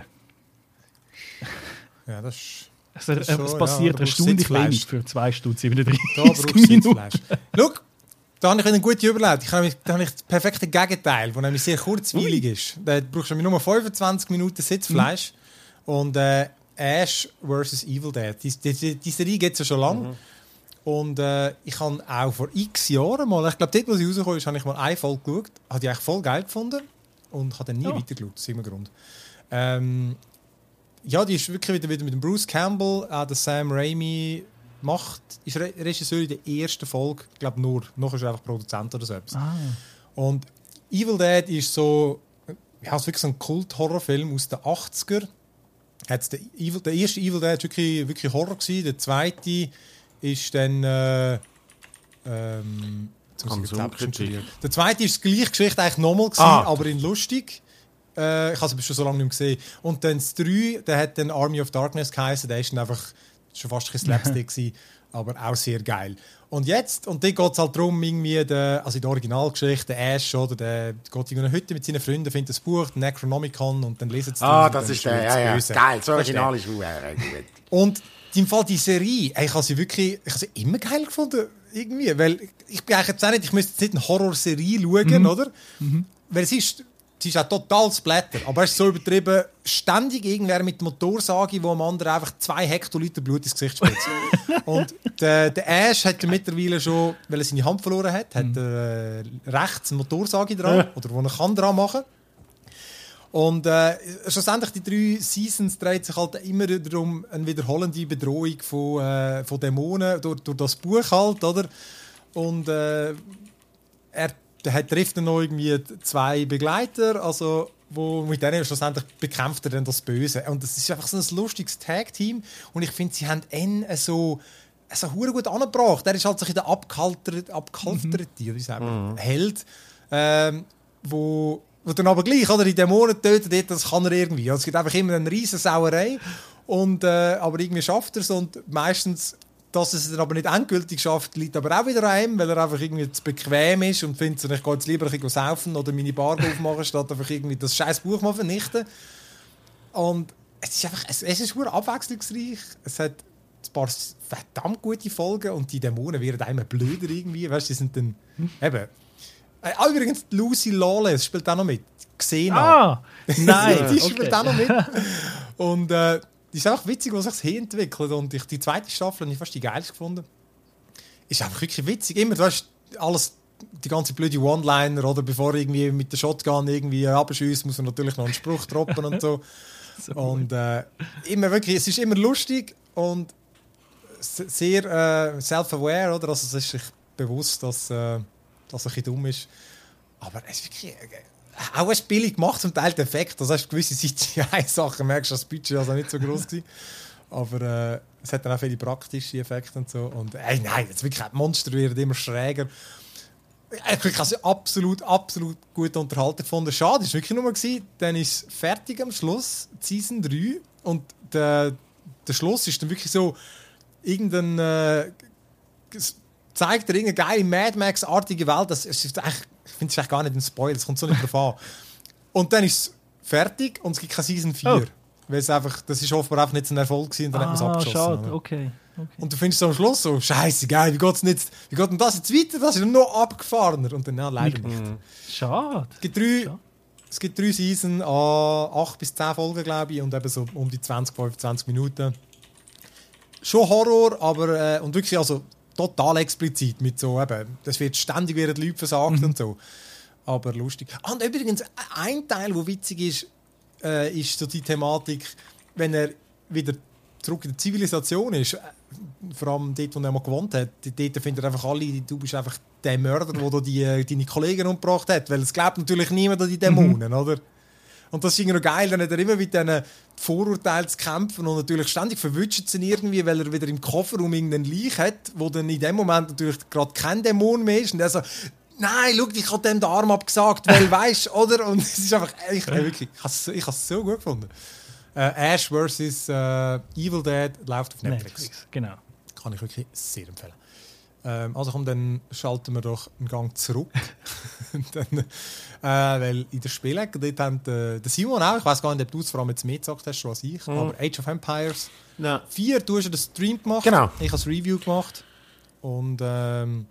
Ja, das ist... Also, Das ist es schon, passiert ja, da brauchst du erstaunlich Sitzfleisch. wenig für zwei Stunden siebenunddreißig Da brauchst du Minuten. Sitzfleisch. Schau, da habe ich eine gute Überleitung. Ich habe nämlich- Da habe ich das perfekte Gegenteil, das nämlich sehr kurzweilig ist. Da brauchst du nämlich nur fünfundzwanzig Minuten Sitzfleisch. Mhm. Und äh, Ash versus. Evil Dead. Die, die, die, die Serie gibt es ja schon lange. Mhm. Und äh, ich habe auch vor x Jahren mal, ich glaube, dort, wo sie rausgekommen ist, habe ich mal eine Folge geschaut. Habe die eigentlich voll geil gefunden. Und habe dann nie Ja. weitergeschaut, aus irgendeinem Grund. Ähm, ja, die ist wirklich wieder, wieder mit dem Bruce Campbell, auch der Sam Raimi macht, ist Re- Regisseur in der ersten Folge, ich glaube nur, noch ist er einfach Produzent oder so etwas. Ah. Und Evil Dead ist so, ja, ist wirklich so ein Kult-Horrorfilm aus den achtziger. Hat's der, Evil, der erste Evil Dead war wirklich, wirklich Horror gewesen. Der zweite ist dann äh, ähm, jetzt muss ich den Tab kontrollieren. Der zweite ist die gleiche Geschichte eigentlich nochmal gewesen, Ah. aber in lustig. Äh, ich habe es aber schon so lange nicht mehr gesehen. Und dann das drei, der hat dann Army of Darkness geheißen. Der ist dann einfach schon fast ein Slapstick gewesen, aber auch sehr geil. Und jetzt, und da geht es halt darum, irgendwie, der, also in der Originalgeschichte, der Ash, oder, der geht in einer Hütte mit seinen Freunden, findet das Buch, den Necronomicon, und dann lesen sie Ah, und das dann ist der, ja, ja. böse. Geil, so Das ist original der. ist es gut. Und im Fall die Serie, ey, ich habe sie wirklich, ich habe sie immer geil gefunden, irgendwie, weil ich bin eigentlich jetzt auch nicht, ich müsste jetzt nicht eine Horrorserie schauen, Mhm. oder? Mhm. Weil es ist, es ist auch total Splatter, aber es ist so übertrieben, ständig irgendwer mit Motorsage, wo am anderen einfach zwei Hektoliter Blut ins Gesicht spritzt. Und der, der Ash hat ja mittlerweile schon, weil er seine Hand verloren hat, hat er äh, rechts eine Motorsage dran, Ja. oder wo er kann dran machen. Und äh, schlussendlich die drei Seasons dreht sich halt immer darum, eine wiederholende Bedrohung von, äh, von Dämonen durch, durch das Buch halt, oder? Und äh, er der hat, trifft dann noch irgendwie zwei Begleiter, also wo mit denen schlussendlich bekämpft er dann das Böse. Und das ist einfach so ein lustiges Tag-Team. Und ich finde, sie haben N so so hure gut angebracht. Er ist halt so ein der abgehalterte, abgehalfterte, wie sagt man, Held, ähm, wo, wo dann aber gleich, oder, die Dämonen tötet, das kann er irgendwie. Also es gibt einfach immer eine riesen Sauerei. Und, äh, aber irgendwie schafft er es, und meistens, dass er es dann aber nicht endgültig schafft, liegt aber auch wieder an ihm, weil er einfach irgendwie zu bequem ist und findet, so, ich gehe jetzt lieber ein bisschen saufen oder meine Bar aufmachen, statt einfach irgendwie das scheiß Buch mal vernichten. Und es ist einfach, es, es ist sehr abwechslungsreich. Es hat ein paar verdammt gute Folgen und die Dämonen werden einmal blöder irgendwie. Weißt du, die sind dann eben. Äh, ah, übrigens, Lucy Lawless spielt auch noch mit. Xena. Ah, nein. Die okay. spielt auch noch mit. Und äh, die ist einfach witzig, was sich hier entwickelt. Und ich, die zweite Staffel habe ich fast die geilste gefunden. Ist einfach wirklich witzig. Immer, du hast alles, die ganze blöde One-Liner, oder bevor irgendwie mit der Shotgun irgendwie abschießt, muss man natürlich noch einen Spruch droppen und so. So Und äh, immer wirklich, es ist immer lustig und sehr äh, self-aware, oder? Also es ist sich bewusst, dass, äh, dass er ein bisschen dumm ist. Aber es ist wirklich äh, auch ein billig gemacht, zum Teil der Effekt. Das heißt, gewisse C G I-Sachen merkst du, das Budget also nicht so groß gewesen. Aber äh, es hat dann auch viele praktische Effekte und so. Und äh, nein, jetzt wirklich, die Monster werden immer schräger. Ich habe es absolut, absolut gut unterhalten gefunden. Schade, es war wirklich nur gewesen, dann ist es fertig am Schluss, Season drei. Und der, der Schluss ist dann wirklich so, irgendein, äh, es zeigt dir irgendeine geile Mad Max-artige Welt. Das ist eigentlich, ich finde es eigentlich gar nicht ein Spoiler, das kommt so nicht drauf an. Und dann ist es fertig und es gibt keine Season vier. Oh. Weil es einfach, das ist offenbar einfach nicht so ein Erfolg gewesen und dann Ah, hat man es abgeschossen. schade, oder? okay. okay. Und du findest so am Schluss so, scheiße, geil, wie geht's nicht, wie geht denn das jetzt weiter? Das ist noch abgefahrener. Und dann, ja, leider nicht. Schade. Es gibt drei, Schade. es gibt drei Season, an acht bis zehn Folgen, glaube ich, und eben so um die zwanzig, fünfundzwanzig Minuten. Schon Horror, aber, äh, und wirklich also total explizit mit so, eben, das wird ständig werden die Leute versagt und so. Aber lustig. Ah, und übrigens, ein Teil, der witzig ist, äh, ist so die Thematik, wenn er wieder zurück in der Zivilisation ist, äh, vor allem dort, wo er mal gewohnt hat, dort findet er einfach alle, du bist einfach der Mörder, der da die, äh, deine Kollegen umgebracht hat, weil es glaubt natürlich niemand an die Dämonen, mhm. oder? Und das ist irgendwie noch geil, dann hat er immer mit diesen Vorurteilen zu kämpfen und natürlich ständig verwünscht sie ihn irgendwie, weil er wieder im Kofferraum irgendeinen Leich hat, wo dann in dem Moment natürlich gerade kein Dämon mehr ist und er so, nein, schau, ich habe dem den Arm abgesagt, weil, weißt du, oder? Und es ist einfach, ich, äh, wirklich, ich habe es so, ich hab's so gut gefunden. Äh, Ash versus. Äh, Evil Dead läuft auf Netflix. Netflix, genau. Kann ich wirklich sehr empfehlen. Ähm, also komm, dann schalten wir doch einen Gang zurück. dann, äh, weil in der Spielecke, dort haben äh, der Simon auch, ich weiß gar nicht, ob du es vor allem jetzt mehr gesagt hast schon als ich, Mhm. aber Age of Empires Ja. vier, du hast ja den Stream gemacht. Genau. Ich habe das Review gemacht. Und ähm,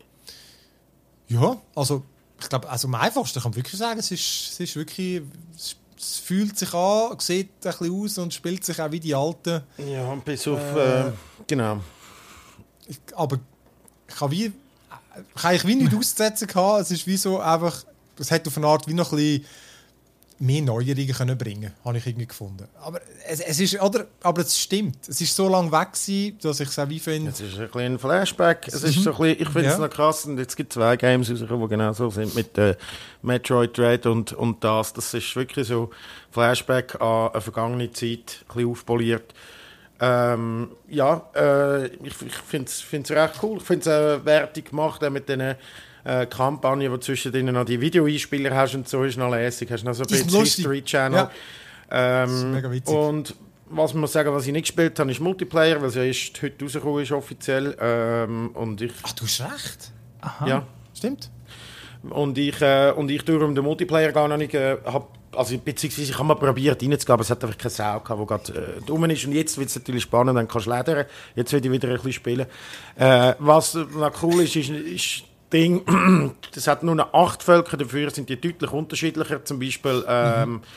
ja, also ich glaube, also am einfachsten kann man wirklich sagen, es ist, es ist wirklich, es, es fühlt sich an, sieht ein bisschen aus und spielt sich auch wie die alten. Ja, bis auf, Äh, äh, genau. Ich, aber ich habe wie, ich habe eigentlich wie nichts auszusetzen gehabt. Es ist wie so einfach, es hat auf eine Art wie noch ein bisschen mehr Neuerungen können bringen, habe ich irgendwie gefunden. Aber es, es ist, oder, aber es stimmt. Es ist so lange weg gewesen, dass ich es auch wie finde. Es ist ein bisschen ein Flashback. Es ist so ein bisschen, ich finde es Ja. noch krass. Und jetzt gibt es zwei Games rausgekommen, die genau so sind mit äh, Metroid Dread und, und das. Das ist wirklich so Flashback an eine vergangene Zeit, ein bisschen aufpoliert. Ähm, ja, äh, ich, ich finde es recht cool. Ich finde es äh, wertig gemacht, auch mit diesen äh, Kampagnen, wo du zwischen denen noch die Videoeinspieler hast und so, ist noch lässig. Hast noch so ein Die sind bisschen lustig. History Channel. Ja. Das ist Ähm, mega witzig. und was man muss sagen, was ich nicht gespielt habe, ist Multiplayer, weil es ja erst heute rausgekommen ist offiziell. Ähm, und ich, Ach, du hast recht. Aha. ja, Stimmt. und ich, äh, und ich durch den Multiplayer gar noch nicht, äh, hab, also beziehungsweise ich habe mal probiert reinzugehen, aber es hat einfach keine Sau gehabt, die gerade äh, rum ist. Und jetzt wird es natürlich spannend, dann kannst du ledern. Jetzt will ich wieder ein bisschen spielen. Äh, was noch cool ist, ist, ist Ding, das hat nur noch acht Völker, dafür sind die deutlich unterschiedlicher. Zum Beispiel, ähm, Mhm.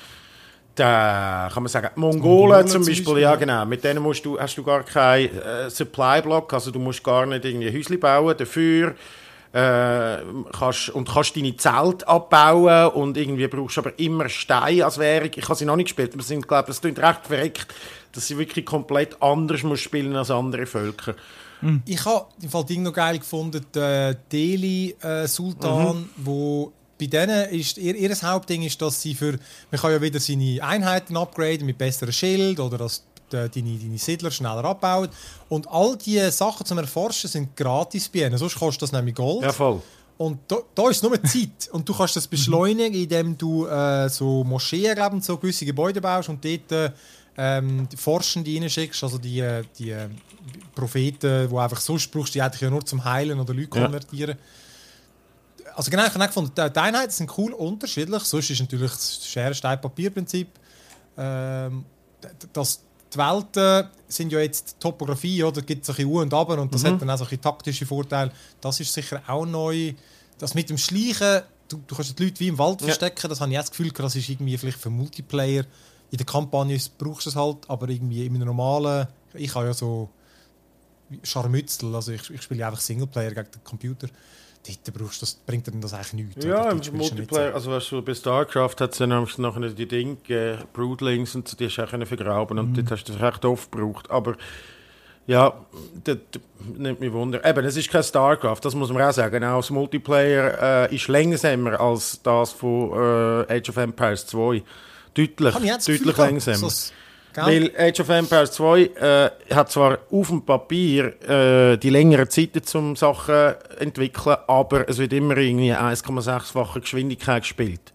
da kann man sagen, Mongolen, Mongolen zum zum Beispiel, Beispiel, ja ja. genau, mit denen musst du, hast du gar keinen äh, Supply-Block, also du musst gar nicht irgendwie Häuschen bauen, dafür äh, kannst, und kannst deine Zelte abbauen und irgendwie brauchst du aber immer Steine als Währung. Ich habe sie noch nicht gespielt, aber ich glaube, das klingt recht verreckt, dass sie wirklich komplett anders muss spielen als andere Völker. Ich habe im Fall Ding noch geil gefunden, den Delhi äh, Sultan, Mhm. wo bei denen ist, ihr, ihr Hauptding ist, dass sie für, man kann ja wieder seine Einheiten upgraden mit besserem Schild oder dass die, deine, deine Siedler schneller abbauen. Und all diese Sachen zum Erforschen sind gratis bei ihnen, sonst kostet das nämlich Gold. Ja, voll. Und da, da ist nur Zeit. Und du kannst das beschleunigen, indem du äh, so Moscheen, glaub, und so gewisse Gebäude baust und dort äh, ähm, die Forschende reinschickst, also die, äh, die äh, Propheten, die einfach sonst brauchst, die eigentlich ja nur zum Heilen oder Leute Ja. konvertieren. Also genau, ich habe auch gefunden, die die Einheiten sind cool unterschiedlich. Sonst ist natürlich das Schere-Stein-Papier-Prinzip. Ähm, d- das, die Welten sind ja jetzt die Topografie, oder? Gibt es ein bisschen U und Ab und das hat dann auch so ein bisschen taktische Vorteile. Das ist sicher auch neu. Das mit dem Schleichen, du, du kannst die Leute wie im Wald Ja. verstecken, das habe ich auch das Gefühl, das ist irgendwie vielleicht für Multiplayer. In der Kampagne brauchst du es halt, aber irgendwie in einem normalen, ich habe ja so Scharmützel, also ich, ich spiele einfach Singleplayer gegen den Computer. Dort brauchst du das, bringt dir das eigentlich nichts. Ja, oder? im Dort spielst du nicht Multiplayer, also weißt du, bei StarCraft hat es ja nämlich nachher die Dinge, äh, Broodlings und so, die hast du auch können vergraben und dort hast du das recht oft gebraucht. Aber ja, das, das nimmt mich Wunder. Eben, es ist kein StarCraft, das muss man auch sagen. Auch das Multiplayer äh, ist langsamer als das von äh, Age of Empires zwei. Deutlich, Habe ich jetzt das deutlich Gefühl gehabt, langsamer. dass das- gell? Weil Age of Empires zwei äh, hat zwar auf dem Papier äh, die längeren Zeiten zum Sachen entwickeln, aber es wird immer irgendwie eins Komma sechs-fache Geschwindigkeit gespielt.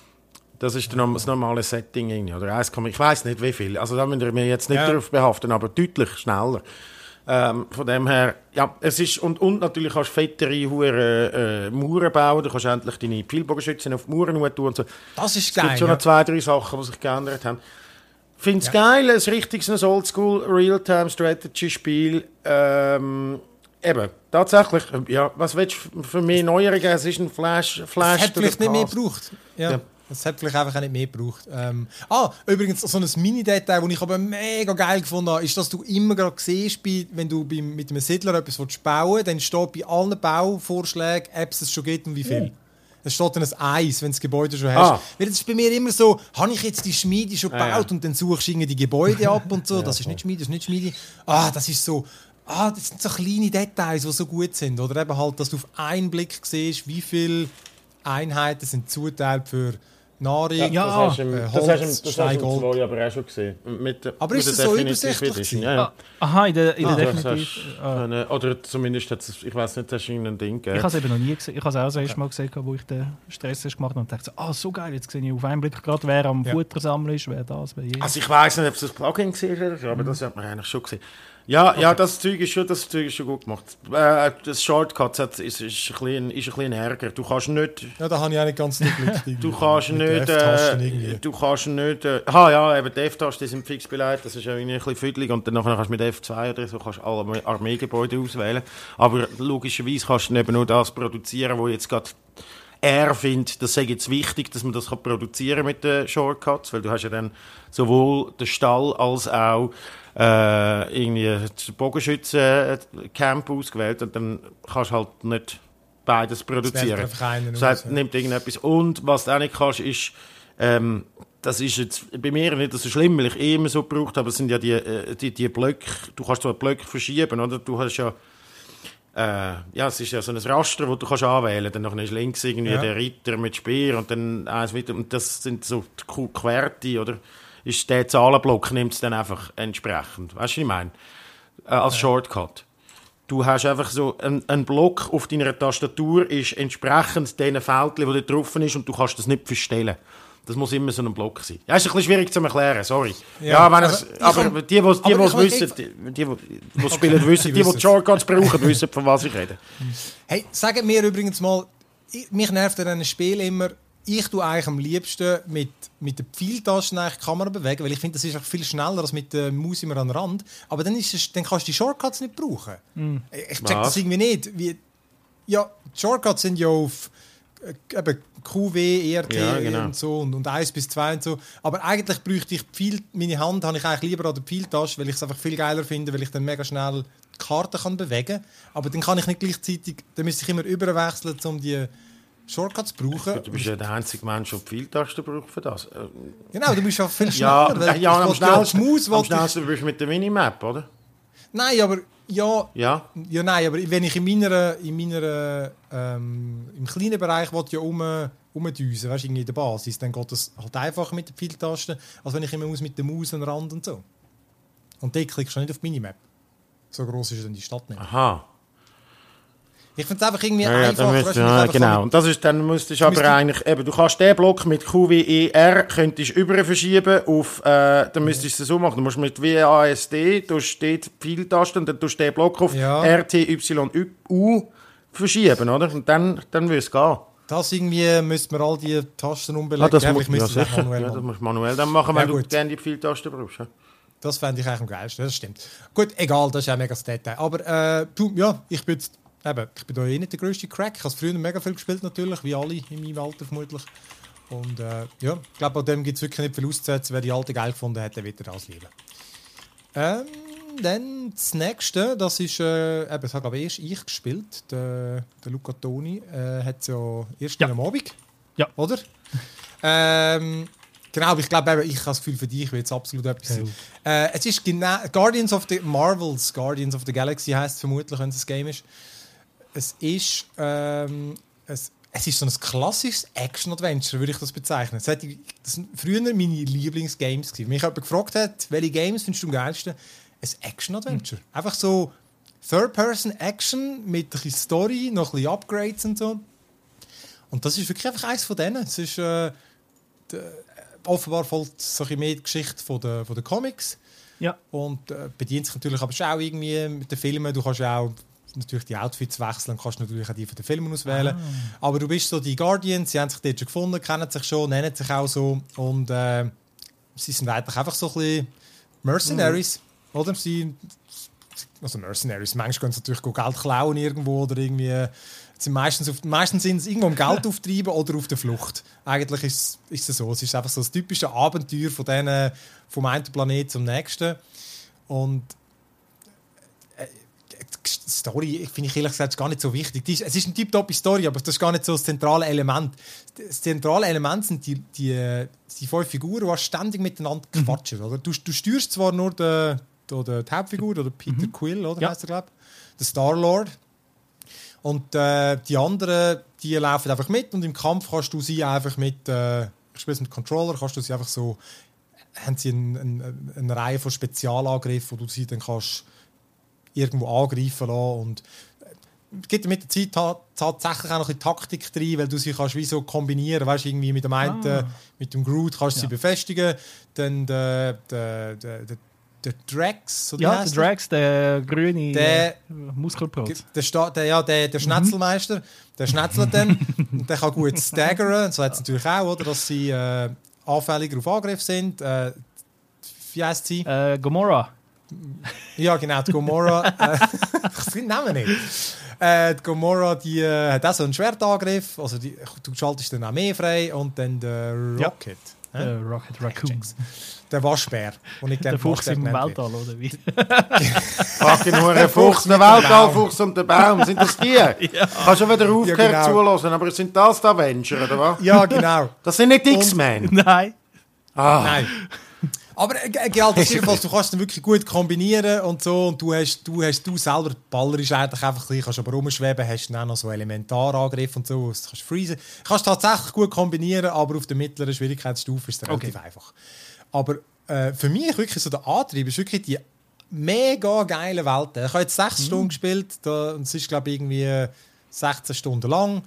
Das ist der norm- das normale Setting irgendwie, oder eins, ich weiß nicht wie viel. Also da müssen wir mir jetzt nicht Ja. darauf behaften, aber deutlich schneller. Ähm, von dem her, ja, es ist, und, und natürlich kannst du fettere, hohe äh, Mauern bauen, du kannst endlich deine Pfeilbogenschützen auf die Mauern tun und so. Das ist Es gibt geil. schon ja. noch zwei, drei Sachen, die sich geändert haben. Ich finde es Ja. geil, ein richtiges Oldschool Real-Time-Strategy-Spiel. Ähm, eben, tatsächlich, äh, ja, was willst du für mehr Neuerungen? Es ist ein Flash, Flash Es hat durch vielleicht nicht mehr Cast. gebraucht. Ja. Ja. Es hat vielleicht einfach auch nicht mehr gebraucht. Ähm, ah, übrigens, so ein Mini-Detail, das ich aber mega geil gefunden habe, ist, dass du immer gerade siehst, bei, wenn du bei, mit einem Siedler etwas bauen willst, dann steht bei allen Bauvorschlägen, ob es es schon gibt und wie viel. Es steht dann ein Eis, wenn du das Gebäude schon hast. Ah. Weil das ist bei mir immer so, habe ich jetzt die Schmiede schon Ah, gebaut ja. und dann suchst du irgendwie die Gebäude ab und so. Das ist nicht Schmiede, das ist nicht Schmiede. Ah, das ist so... Ah, das sind so kleine Details, die so gut sind. Oder eben halt, dass du auf einen Blick siehst, wie viele Einheiten sind zuteilt für Nahrung, Ja, das hast du im, äh, das Holz, hast du im, das hast du im Stein, Gold. zwei aber auch schon gesehen. Mit der, Aber mit ist der es so Definitive übersichtlich Edition, gewesen? ja, ja. Ah, aha, in der, in der Ah, Das Definitiv. hast, Ah. eine, oder zumindest hat es, ich weiß nicht, hast du irgendein Ding Ich gegeben. habe es eben noch nie gesehen. Ich habe es auch das erste Mal gesehen, wo ich den Stress gemacht habe und dachte, so, ah, so geil, jetzt sehe ich auf einen Blick gerade, wer am Ja. Futter sammeln ist, wer das, wer jenes. Also ich weiß nicht, ob es das Plugin war oder so, aber das hat man eigentlich schon gesehen. Ja, ja, das Zeug ist schon, das Zeug ist schon gut gemacht. Äh, das Shortcut hat, ist, ist, ein bisschen, ist ein bisschen Ärger. Du kannst nicht, Ja, da habe ich auch nicht ganz den Blick. du kannst Mit der nicht, F-Taste äh, irgendwie. du kannst nicht, äh, aha, ja, eben die F-Tasten sind fix beleidigt, das ist ja irgendwie ein bisschen füdelig und dann kannst du mit F zwei oder so kannst alle Armeegebäude auswählen. Aber logischerweise kannst du eben nur das produzieren, wo jetzt gerade er findet, das sei jetzt wichtig, dass man das kann produzieren mit den Shortcuts, weil du hast ja dann sowohl den Stall als auch äh, irgendwie das Bogenschützen-Camp ausgewählt und dann kannst du halt nicht beides produzieren. einfach einen Das heißt, aus, ja. nimmt irgendetwas. Und was du auch nicht kannst, ist Ähm, das ist jetzt bei mir nicht so schlimm, weil ich eh immer so gebraucht habe. Es sind ja die, äh, die, die Blöcke, du kannst so Blöcke verschieben, oder? Du hast ja, äh, ja, es ist ja so ein Raster, das du kannst anwählen kannst. Dann ist links irgendwie ja. der Ritter mit Speer und dann eins weiter. Und das sind so die Querte, oder? Ist der Zahlenblock, nimmt es dann einfach entsprechend. Weißt du, was ich meine? Äh, als ja. Shortcut. Du hast einfach so einen, einen Block auf deiner Tastatur, ist entsprechend den Feldchen, wo da drauf ist, und du kannst das nicht verstellen. Das muss immer so ein Block sein. Ja, ist ein bisschen schwierig zu erklären, sorry. Ja, ja wenn es, aber, aber die, die, die, die es wissen, die, die, die es spielen, wissen, die, die die Shortcuts brauchen, wissen, von was ich rede. Hey, sagt mir übrigens mal, ich, mich nervt an einem Spiel immer, ich tue eigentlich am liebsten mit, mit den Pfeiltasten die Kamera bewegen, weil ich finde, das ist auch viel schneller als mit der Maus immer an den Rand. Aber dann, ist es, dann kannst du die Shortcuts nicht brauchen. Mm. Ich check was? Das irgendwie nicht. Wie, ja, die Shortcuts sind ja auf äh, eben Q W, E R T ja, genau. und so und, und eins bis zwei und so. Aber eigentlich bräuchte ich Pfeil, meine Hand habe ich eigentlich lieber an der Pfeiltaste, weil ich es einfach viel geiler finde, weil ich dann mega schnell die Karte kann bewegen kann. Aber dann kann ich nicht gleichzeitig, dann müsste ich immer überwechseln, um die Shortcuts zu brauchen. Du bist ja der einzige Mensch, der die Pfeiltasten braucht für das. Genau, du bist ja viel schneller. Ja, ja am schnellsten, Maus, am schnellsten bist du mit der Minimap, oder? Nein, aber ja, ja. ja nein, aber wenn ich in meiner, in meiner ähm, im kleinen Bereich ja um, umdüsen, weißt du, in der Basis, dann geht das halt einfacher mit den Pfeiltasten, als wenn ich immer muss mit der Maus an den Rand und so. Und dort klickst du nicht auf die Minimap. So gross ist dann die Stadt nicht. Aha. Ich finde es einfach irgendwie ja, einfach. Ja, müsst, ja genau. Und das ist, dann müsstest du aber müsst eigentlich, eben, du kannst den Block mit Q W E R könntest über verschieben auf, äh, dann müsstest du es so machen. Du musst mit W A S D, da steht Pfeiltaste und dann tust du den Block auf ja. R T Y U verschieben, oder? Und dann, dann würde es gehen. Das irgendwie müsste man all die Tasten umbelegen. Ah, das muss, ja, sicher. Manuell ja, das musst du manuell dann machen, wenn ja, du gerne die Pfeiltaste brauchst. Ja. Das fände ich eigentlich am geilsten, das stimmt. Gut, egal, das ist ja mega das Detail. Aber äh, du, ja, ich bin jetzt Eben, ich bin da eh nicht der grösste Crack. Ich habe früher mega viel gespielt, natürlich, wie alle in meinem Alter vermutlich. Und äh, ja, ich glaube, an dem gibt es wirklich nicht viel auszusetzen. Wer die alte geil gefunden hat, der wird das lieben. Ähm, dann das nächste, das ist, äh, eben, das habe ich erst ich gespielt. Der, der Luca Toni äh, hat es ja erst ja. am Abend. Ja. Oder? ähm, genau, aber ich glaube, ich habe das Gefühl, für dich wird es absolut etwas sein. Äh, es ist genau Guardians of the Marvels, Guardians of the Galaxy heisst es vermutlich, wenn es ein Game ist. Es ist, ähm, es, es ist so ein klassisches Action-Adventure, würde ich das bezeichnen. Das waren früher meine Lieblingsgames gewesen. Wenn mich jemand gefragt hat, welche Games findest du am geilsten? Ein Action-Adventure. Mhm. Einfach so Third-Person-Action mit ein bisschen Story, noch ein bisschen Upgrades und so. Und das ist wirklich einfach eins von denen. Es ist äh, de, offenbar folgt so ein bisschen mehr die Geschichte von der, von der Comics. Ja. Und äh, bedient sich natürlich aber schon auch irgendwie mit den Filmen. Du kannst ja auch natürlich die Outfits wechseln, kannst natürlich auch die von den Filmen auswählen. Ah. Aber du bist so die Guardians, sie haben sich dort schon gefunden, kennen sich schon, nennen sich auch so. Und äh, sie sind eigentlich einfach so ein bisschen Mercenaries, mhm. oder? Sie, also Mercenaries, manchmal können sie natürlich Geld klauen irgendwo oder irgendwie. Sind meistens, auf, meistens sind sie irgendwo um Geld auftreiben oder auf der Flucht. Eigentlich ist, ist es so. Es ist einfach so das typische Abenteuer von denen, vom einen Planet zum nächsten. Und die Story finde ich ehrlich gesagt gar nicht so wichtig. Die ist, es ist eine tipptoppe Story, aber das ist gar nicht so das zentrale Element. Das zentrale Element sind die, die, die fünf Figuren, die ständig miteinander mhm. quatschen. Oder? Du, du steuerst zwar nur den, den, die Hauptfigur, oder Peter mhm. Quill, oder, ja. heißt er, glaube ich, der Star-Lord. Und äh, die anderen, die laufen einfach mit und im Kampf kannst du sie einfach mit, äh, ich spiele es mit Controller, kannst du sie einfach so, haben sie eine, eine, eine Reihe von Spezialangriffen, wo du sie dann kannst irgendwo angreifen lassen. Und es gibt mit der Zeit tatsächlich auch noch ein bisschen Taktik drin, weil du sie kannst wie so kombinieren, weißt, irgendwie mit dem einen, ah. mit dem Groot kannst du ja. sie befestigen, dann der, der, der, der, der Drax, oder ja, der Drax, der grüne der, Muskelprotz. Der, der, ja, der, der Schnetzelmeister, mhm. der schnetzelt dann und der kann gut staggern, so hat es natürlich auch, oder, dass sie äh, anfälliger auf Angriff sind. Äh, wie heisst sie? Äh, Gamora. Ja, genau, die Gamora. äh, ich den Namen nicht. Äh, die Gamora, die äh, hat auch so einen Schwertangriff. Also die, du schaltest den Armee frei und dann der Rocket. Der Rocket Raccoon. Der Waschbär. Und nicht Der Fuchs im Weltall, oder wie? Fucking nur ein Fuchs, der Weltallfuchs und der Baum. Sind das die? Ja. Kannst du wieder aufgehört Ja, genau. zulassen, aber sind das die Avenger, oder was? Ja, genau. Das sind nicht X-Men. Nein. Ah. Nein. Aber äh, äh, halt, jedenfalls, du kannst den wirklich gut kombinieren und so. Und du hast, du hast, du selber ballerisch eigentlich einfach, du kannst aber rumschweben, hast dann auch noch so Elementarangriff und so, du kannst freezen. Du kannst tatsächlich gut kombinieren, aber auf der mittleren Schwierigkeitsstufe ist es relativ Okay. einfach. Aber äh, für mich wirklich so der Antrieb ist wirklich die mega geile Welt. Ich habe jetzt sechs mm. Stunden gespielt, da, und es ist glaube ich irgendwie sechzehn Stunden lang.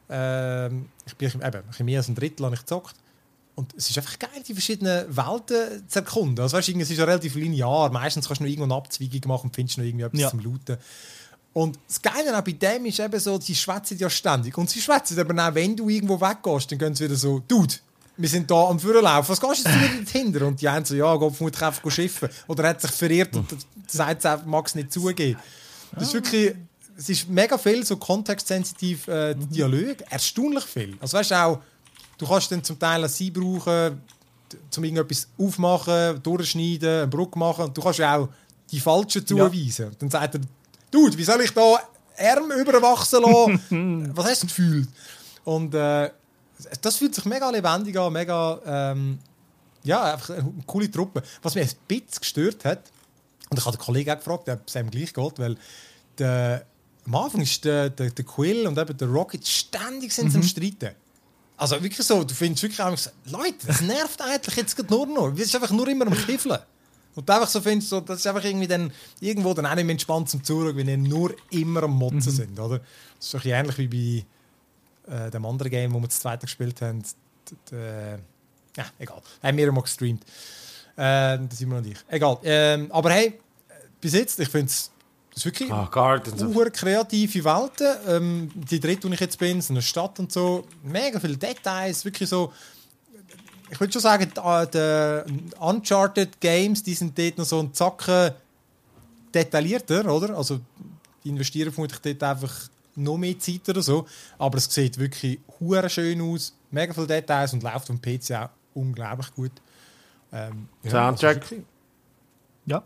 Ähm, ich bin eben, ein bisschen mehr als ein Drittel habe ich gezockt. Und es ist einfach geil, die verschiedenen Welten zu erkunden. Also, weißt, es ist ja relativ linear. Meistens kannst du noch irgendwo eine Abzweigung machen und findest noch irgendwie etwas ja. zum Looten. Und das Geile auch bei dem ist eben so, sie schwätzen ja ständig. Und sie schwätzen aber auch, wenn du irgendwo weggehst, dann gehen sie wieder so, Dude, wir sind da am Vorlaufen, was gehst du jetzt wieder dahinter? Und die einen so, ja, Gott, vermutlich einfach schiffen. Oder er hat sich verirrt und sagt es mag es nicht zugeben. Das ist wirklich, es ist mega viel so kontextsensitiv äh, Dialog, erstaunlich viel. Also weißt du auch, du kannst dann zum Teil ein Sie brauchen, um irgendetwas aufmachen, durchschneiden, eine Brücke machen. Und du kannst ja auch die Falschen zuweisen. Ja. Dann sagt er, Dude, wie soll ich da Arme überwachsen lassen? Was hast du gefühlt? Und äh, das fühlt sich mega lebendig an, mega, ähm, ja, einfach eine coole Truppe. Was mich ein bisschen gestört hat, und ich habe den Kollegen auch gefragt, ob es ihm gleich geht, weil der, am Anfang ist der, der, der Quill und eben der Rocket ständig sind mhm. am Streiten. Also wirklich so, du findest wirklich einfach, Leute, das nervt eigentlich jetzt gerade nur noch. Es ist einfach nur immer am Kiffeln. Und du einfach so findest, so, das ist einfach irgendwie dann irgendwo dann auch nicht mehr entspannt zum Zuschauen, wenn die nur immer am Motzen mhm. sind, oder? Das ist ein bisschen ähnlich wie bei äh, dem anderen Game, wo wir das zweite gespielt haben. D- d- äh, ja, egal. Haben wir mal gestreamt. Äh, das sind wir noch nicht. Egal. Ähm, aber hey, bis jetzt, ich finde es Das ist wirklich ah, eine kreative Welten. Ähm, die dritte, wo ich jetzt bin, so eine Stadt und so. Mega viele Details. Wirklich so. Ich würde schon sagen, die Uncharted Games, die sind dort noch so ein Zacken detaillierter, oder? Also, die investieren vermutlich dort einfach noch mehr Zeit oder so. Aber es sieht wirklich hure schön aus. Mega viele Details und läuft auf dem P C auch unglaublich gut. Ähm, Soundtrack? Ja. Ja.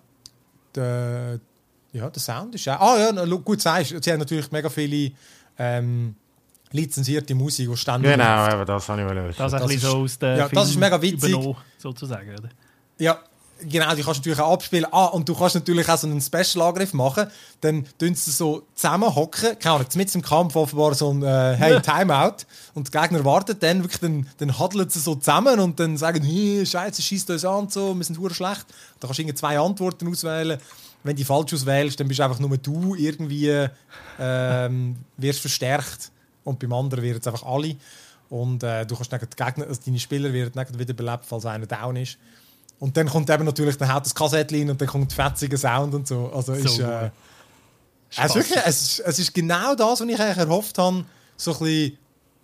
Der, Ja, der Sound ist auch... Ah ja, gut sagst du. Sie haben natürlich mega viele ähm, lizenzierte Musik, die ständig... Genau, aber das habe ich mal Das ist ein bisschen so aus der ja, das ist mega witzig. Sozusagen, oder? Ja, genau, die kannst du natürlich auch abspielen. Ah, und du kannst natürlich auch so einen Special-Angriff machen. Dann tun sie so zusammenhocken. Keine Ahnung, mit dem Kampf offenbar so ein äh, «Hey, Timeout». Und der Gegner wartet dann wirklich, dann, dann haddeln sie so zusammen und dann sagen «Hey, Scheiße, schießt uns an, so, wir sind verdammt schlecht». Da kannst du irgendwie zwei Antworten auswählen. Wenn du falsch auswählst, dann bist einfach nur du irgendwie ähm, wirst verstärkt und beim anderen werden es einfach alle. Und äh, du kannst dann die Gegner, also deine Spieler werden dann wieder belebt, falls einer down ist. Und dann kommt eben natürlich dann haut das Kassettchen und dann kommt fetziger Sound und so. Also so, ist, äh, es, ist wirklich, es, ist, es ist genau das, was ich eigentlich erhofft habe. So ein bisschen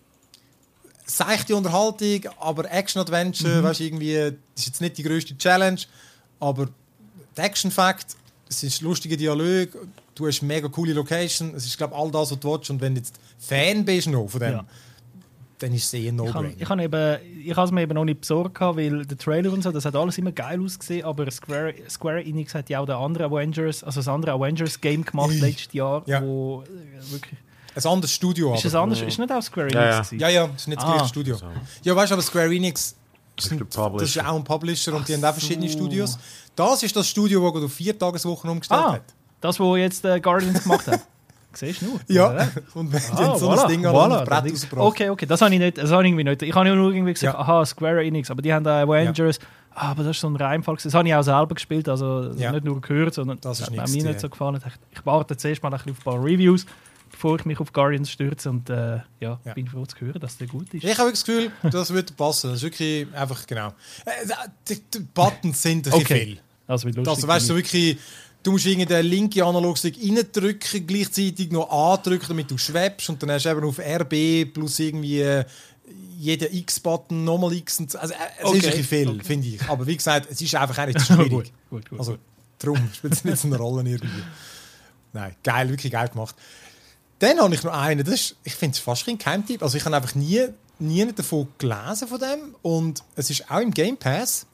seichte Unterhaltung, aber Action-Adventure, mhm. weißt, irgendwie, das ist jetzt nicht die grösste Challenge, aber der Action-Fact, es ist lustige Dialog, du hast mega coole Location, es ist glaube all das, was du willst. Und wenn du jetzt Fan bist noch von dem, ja. dann ist es eh ein No-Brainer. Ich habe ich es mir eben noch nicht besorgt, weil der Trailer und so, das hat alles immer geil ausgesehen, aber Square, Square Enix hat ja auch den anderen Avengers, also das andere Avengers-Game gemacht Ui. letztes Jahr, ja. wo äh, wirklich... Ein anderes Studio. Ist es anders? Ist nicht auch Square Enix? Ja, ja, ja, ja, es ist nicht das ah. gleiche Studio. So. Ja, weißt du, aber Square Enix, das ist, das ist auch ein Publisher und Ach die haben auch verschiedene so. Studios. Das ist das Studio, das auf vier Tageswochen umgestellt ah, hat. Das, was jetzt äh, Guardians gemacht hat. Siehst du nur? Ja, oder? Und wenn ah, so voilà, ein Ding an voilà, das Brett rausgebracht. Okay, okay, das habe ich nicht, das habe ich irgendwie nicht. Ich habe nur irgendwie gesagt, ja. aha, Square Enix, aber die haben da Avengers. Ja. Ah, aber das ist so ein Reimfall. Das habe ich auch selber gespielt, also ja. nicht nur gehört, sondern das hat mir nicht so gefallen. Ich, ich warte zuerst mal ein, ein paar Reviews, bevor ich mich auf Guardians stürze und äh, ja, ja, bin froh zu hören, dass der gut ist. Ich habe das Gefühl, das würde passen. Das ist wirklich einfach, genau. Die, die Buttons sind ein okay. viel. Das wird lustig. Also weißt du, wirklich, du musst irgendwie den linken Analogstick reindrücken, gleichzeitig noch andrücken, damit du schwebst und dann hast du eben auf R B plus irgendwie jeden X-Button, nochmal X. Und, also es okay. ist ein bisschen viel, okay. finde ich. Aber wie gesagt, es ist einfach nicht zu schwierig. gut, gut, gut. Also darum spielt es nicht so eine Rolle irgendwie. Nein, geil, wirklich geil gemacht. Dann habe ich noch einen, das ist, ich finde es fast kein Geheimtipp. Also ich habe einfach nie nie davon gelesen von dem und es ist auch im Game Pass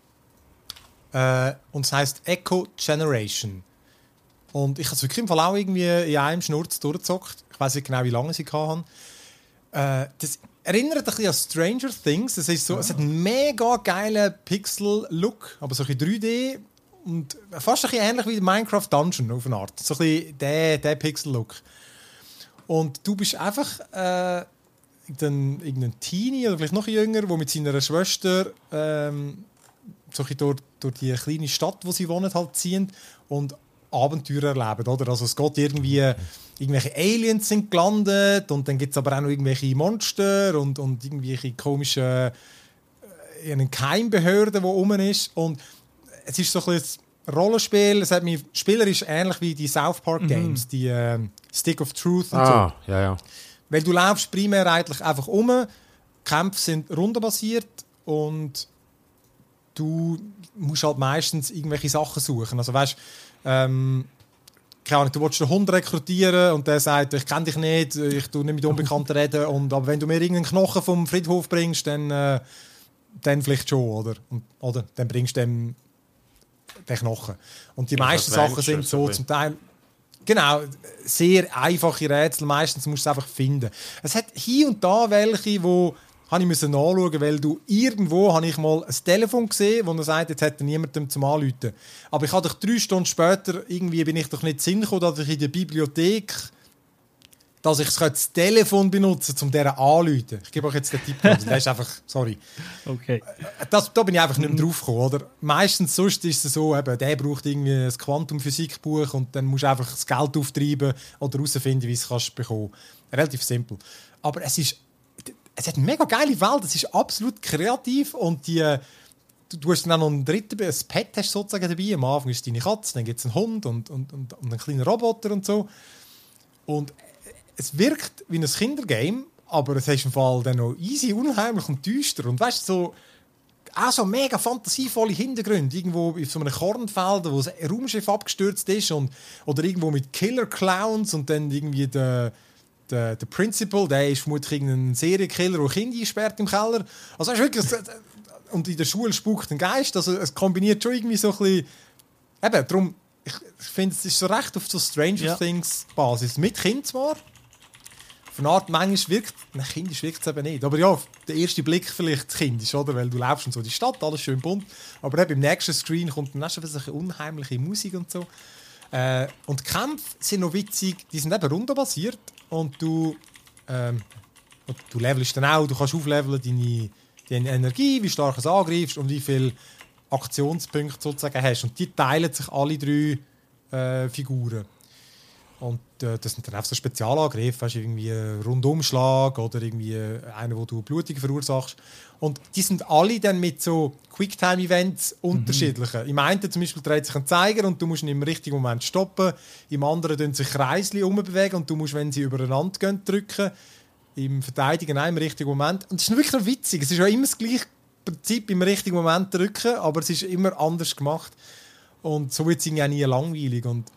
äh, und es heisst Echo Generation. Und ich habe es wirklich im Fall auch irgendwie in einem Schnurz durchgezockt. Ich weiß nicht genau, wie lange sie hatten. Äh, das erinnert ein bisschen an Stranger Things. Es, ist so, ja. Es hat einen mega geilen Pixel-Look, aber so ein bisschen drei D und fast ein bisschen ähnlich wie Minecraft Dungeon auf eine Art. So ein bisschen der, der Pixel-Look. Und du bist einfach äh, irgendein, irgendein Teenie oder vielleicht noch jünger, der mit seiner Schwester ähm, so ein bisschen durch, durch die kleine Stadt, wo sie wohnen, halt ziehen und Abenteuer erleben. Oder? Also es geht irgendwie, irgendwelche Aliens sind gelandet und dann gibt es aber auch noch irgendwelche Monster und, und irgendwelche komischen äh, eine Geheimbehörde, die rum ist. Und es ist so ein bisschen Rollenspiel, es hat mich spielerisch ähnlich wie die South Park Games, mhm. die äh, Stick of Truth und ah, so. Ja, ja. Weil du läufst primär eigentlich einfach um, die Kämpfe sind rundenbasiert und du musst halt meistens irgendwelche Sachen suchen. Also weißt, ähm, keine Ahnung, du willst einen Hund rekrutieren und der sagt, ich kenne dich nicht, ich tue nicht mit Unbekannten reden, und, aber wenn du mir irgendeinen Knochen vom Friedhof bringst, dann, äh, dann vielleicht schon, oder? Und, oder? Dann bringst du dem den Knochen. Und die meisten Sachen sind so zum Teil genau, sehr einfache Rätsel. Meistens musst du es einfach finden. Es hat hier und da welche, wo habe ich müssen nachschauen, weil du irgendwo habe ich mal ein Telefon gesehen, wo er sagt, jetzt hat er niemandem zum Anrufen. Aber ich habe doch drei Stunden später irgendwie bin ich doch nicht Sinn gekommen, dass ich in der Bibliothek dass ich das Telefon benutze, um dieser anzurufen. Ich gebe euch jetzt den Tipp. Das ist einfach, sorry. Okay. Das, da bin ich einfach nicht mehr drauf gekommen, oder? Meistens sonst ist es so, eben, der braucht irgendwie ein Quantum-Physik-Buch und dann musst du einfach das Geld auftreiben oder herausfinden, wie es kannst bekommen. Relativ simpel. Aber es ist, es hat eine mega geile Welt. Es ist absolut kreativ und die, du, du hast dann auch noch einen dritten, ein Pet hast du sozusagen dabei. Am Anfang ist es deine Katze, dann gibt es einen Hund und, und, und, und einen kleinen Roboter und so. Und es wirkt wie ein Kindergame, aber es ist im Fall dann noch easy, unheimlich und düster. Und weißt du, so, auch so mega fantasievolle Hintergründe. Irgendwo auf so einem Kornfeld, wo ein Raumschiff abgestürzt ist. Und, oder irgendwo mit Killer-Clowns und dann irgendwie der, der, der Principal, der ist vermutlich irgendein Serienkiller, der Kinder einsperrt im Keller. Also weißt du, wirklich, und in der Schule spukt ein Geist. Also es kombiniert schon irgendwie so ein bisschen. Eben, darum, ich, ich finde, es ist so recht auf so Stranger ja. Things Basis. Mit Kind zwar. Auf eine Art, manchmal wirkt, nein, kindisch wirkt es eben nicht. Aber ja, der erste Blick vielleicht kindisch, oder? Weil du läufst in so die Stadt, alles schön bunt. Aber eben im nächsten Screen kommt dann auch schon eine unheimliche Musik und so. Äh, und die Kämpfe sind noch witzig, die sind eben rundenbasiert. Und du, ähm, und du levelst dann auch, du kannst aufleveln deine, deine Energie, wie stark du angreifst und wie viele Aktionspunkte sozusagen hast. Und die teilen sich alle drei äh, Figuren. Und äh, das sind dann einfach so Spezialangriffe, weißt, irgendwie ein Rundumschlag oder irgendwie einer, wo du Blutung verursachst. Und die sind alle dann mit so Quicktime-Events mhm. unterschiedliche. Im einen zum Beispiel dreht sich ein Zeiger und du musst ihn im richtigen Moment stoppen. Im anderen bewegen sich Kreisli umbewegen und du musst, wenn sie übereinander gehen, drücken. Im Verteidigen auch im richtigen Moment. Und das ist wirklich noch witzig. Es ist ja immer das gleiche Prinzip, im richtigen Moment drücken, aber es ist immer anders gemacht. Und so wird es irgendwie auch nie langweilig. Und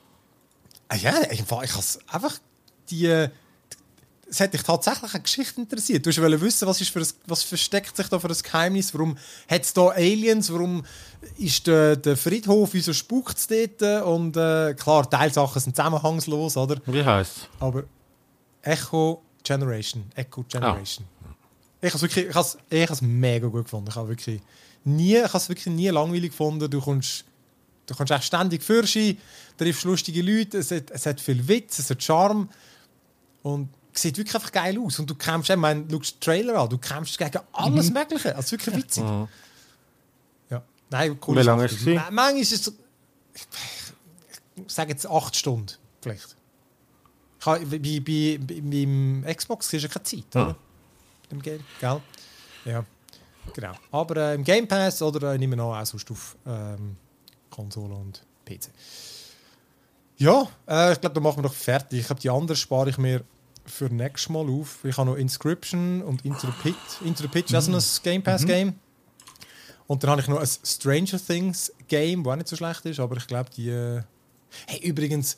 Ah ja, ich, ich habe einfach die. Es hat dich tatsächlich eine Geschichte interessiert. Du wolltest wissen, was, ist für ein, was versteckt sich da für ein Geheimnis? Warum hat es da Aliens? Warum ist der, der Friedhof, wieso spukt es dort? Und äh, klar, Teilsachen sind zusammenhangslos, oder? Wie heisst es? Aber Echo Generation. Echo Generation. Ah. Ich habe es wirklich, ich habe es, ich habe es mega gut gefunden. Ich habe wirklich nie, ich habe es wirklich nie langweilig gefunden. Du kommst Du kannst echt ständig Fürschi, triffst lustige Leute, es hat, es hat viel Witz, es hat Charme und es sieht wirklich einfach geil aus. Und du kämpfst, ich meine, du schaust den Trailer an, du kämpfst gegen alles mhm. Mögliche. Also wirklich witzig. Mhm. Ja. Nein, cool. Wie lange ist es? Manchmal ist es, ich, ich sage jetzt acht Stunden vielleicht. Ich habe, bei, bei, bei, beim Xbox ist ja keine Zeit, ja. Oder? Im Game, gell? Ja, genau. Aber äh, im Game Pass oder äh, nehmen wir noch auch sonst auf ähm, Konsole und P C. Ja, äh, ich glaube, da machen wir doch fertig. Ich glaube, die anderen spare ich mir für nächstes Mal auf. Ich habe noch Inscription und Into the Pit. Into the Pit ist auch so ein Game Pass Game. Und dann habe ich noch ein Stranger Things Game, das auch nicht so schlecht ist, aber ich glaube, die... Äh hey, übrigens,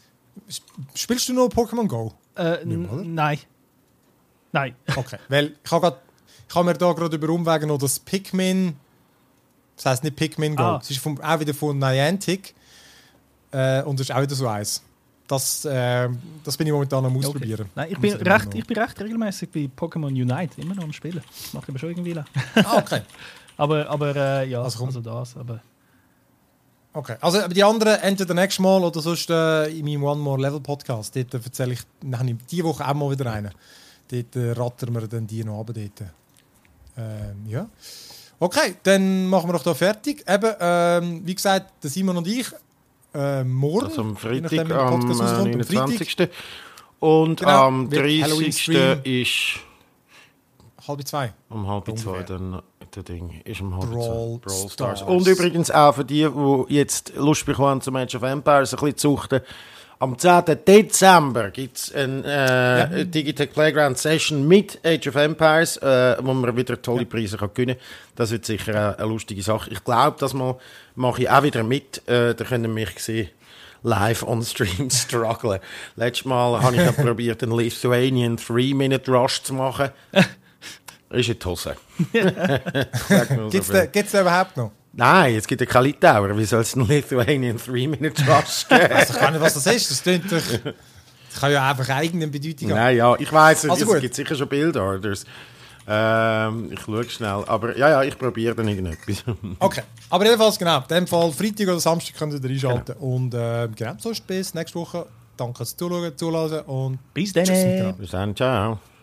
spielst du noch Pokémon Go? Äh, mehr, nein. Nein. Okay, weil ich habe gerade Ich habe mir da gerade über Umwegen noch das Pikmin, das heisst nicht Pikmin Go, Ah. es ist vom, auch wieder von Niantic äh, und das ist auch wieder so eins. Das, äh, das bin ich momentan am Ausprobieren. Nein, ich Muss bin, ich immer recht, noch- ich bin recht regelmäßig bei Pokémon Unite immer noch am Spielen. Das macht aber schon irgendwie lang. Ah, okay. aber aber äh, ja, Also also, komm. das. Aber Okay, also aber die anderen entweder nächstes Mal oder sonst äh, in meinem One More Level Podcast. Dort äh, erzähle ich nachher diese Woche auch mal wieder einen. Dort äh, rattern wir dann die noch runter. Dort. Ähm, ja. Okay, dann machen wir doch da fertig. Eben, ähm, wie gesagt, der Simon und ich äh, morgen. Also am je nachdem, Freitag, wie der am Podcast äh, rauskommt, am neunundzwanzigsten Und Genau, am wird dreißigsten Halloween-Stream. ist halb zwei. um halb Ungefähr. zwei dann der Ding. Ist um halb Brawl zwei. Brawl Stars. Stars. Und übrigens auch für die, die jetzt Lust bekommen zum Age of Empires ein bisschen zu suchten. Am zehnten Dezember gibt es eine äh, Ja. Digitech Playground Session mit Age of Empires, äh, wo man wieder tolle Preise kann gewinnen kann. Das wird sicher eine, eine lustige Sache. Ich glaube, das mal mache ich auch wieder mit. Äh, da könnt ihr mich sehen, live on Stream strugglen. Letztes Mal habe ich ja probiert, einen Lithuanian three-Minute Rush zu machen. Ist in die Hose. Sag nur so Gibt es viel. den, gibt's den überhaupt noch? Nein, es gibt ja keine Litauer. Wie soll es einen Lithuanian three-Minute Rush geben? Ich weiß gar nicht, was das ist. Das, klingt doch, das kann ja einfach eigene Bedeutung haben. Nein, ja, ich weiss, Also es gut. gibt sicher schon Bildorders. Ähm, ich schaue schnell. Aber ja, ja, ich probiere dann irgendetwas. Okay, aber jedenfalls genau. In dem Fall Freitag oder Samstag könnt ihr reinschalten. Und äh, genau, sonst bis nächste Woche. Danke fürs Zuschauen, Zuhören und bis dann. tschüss miteinander. Bis dann, ciao.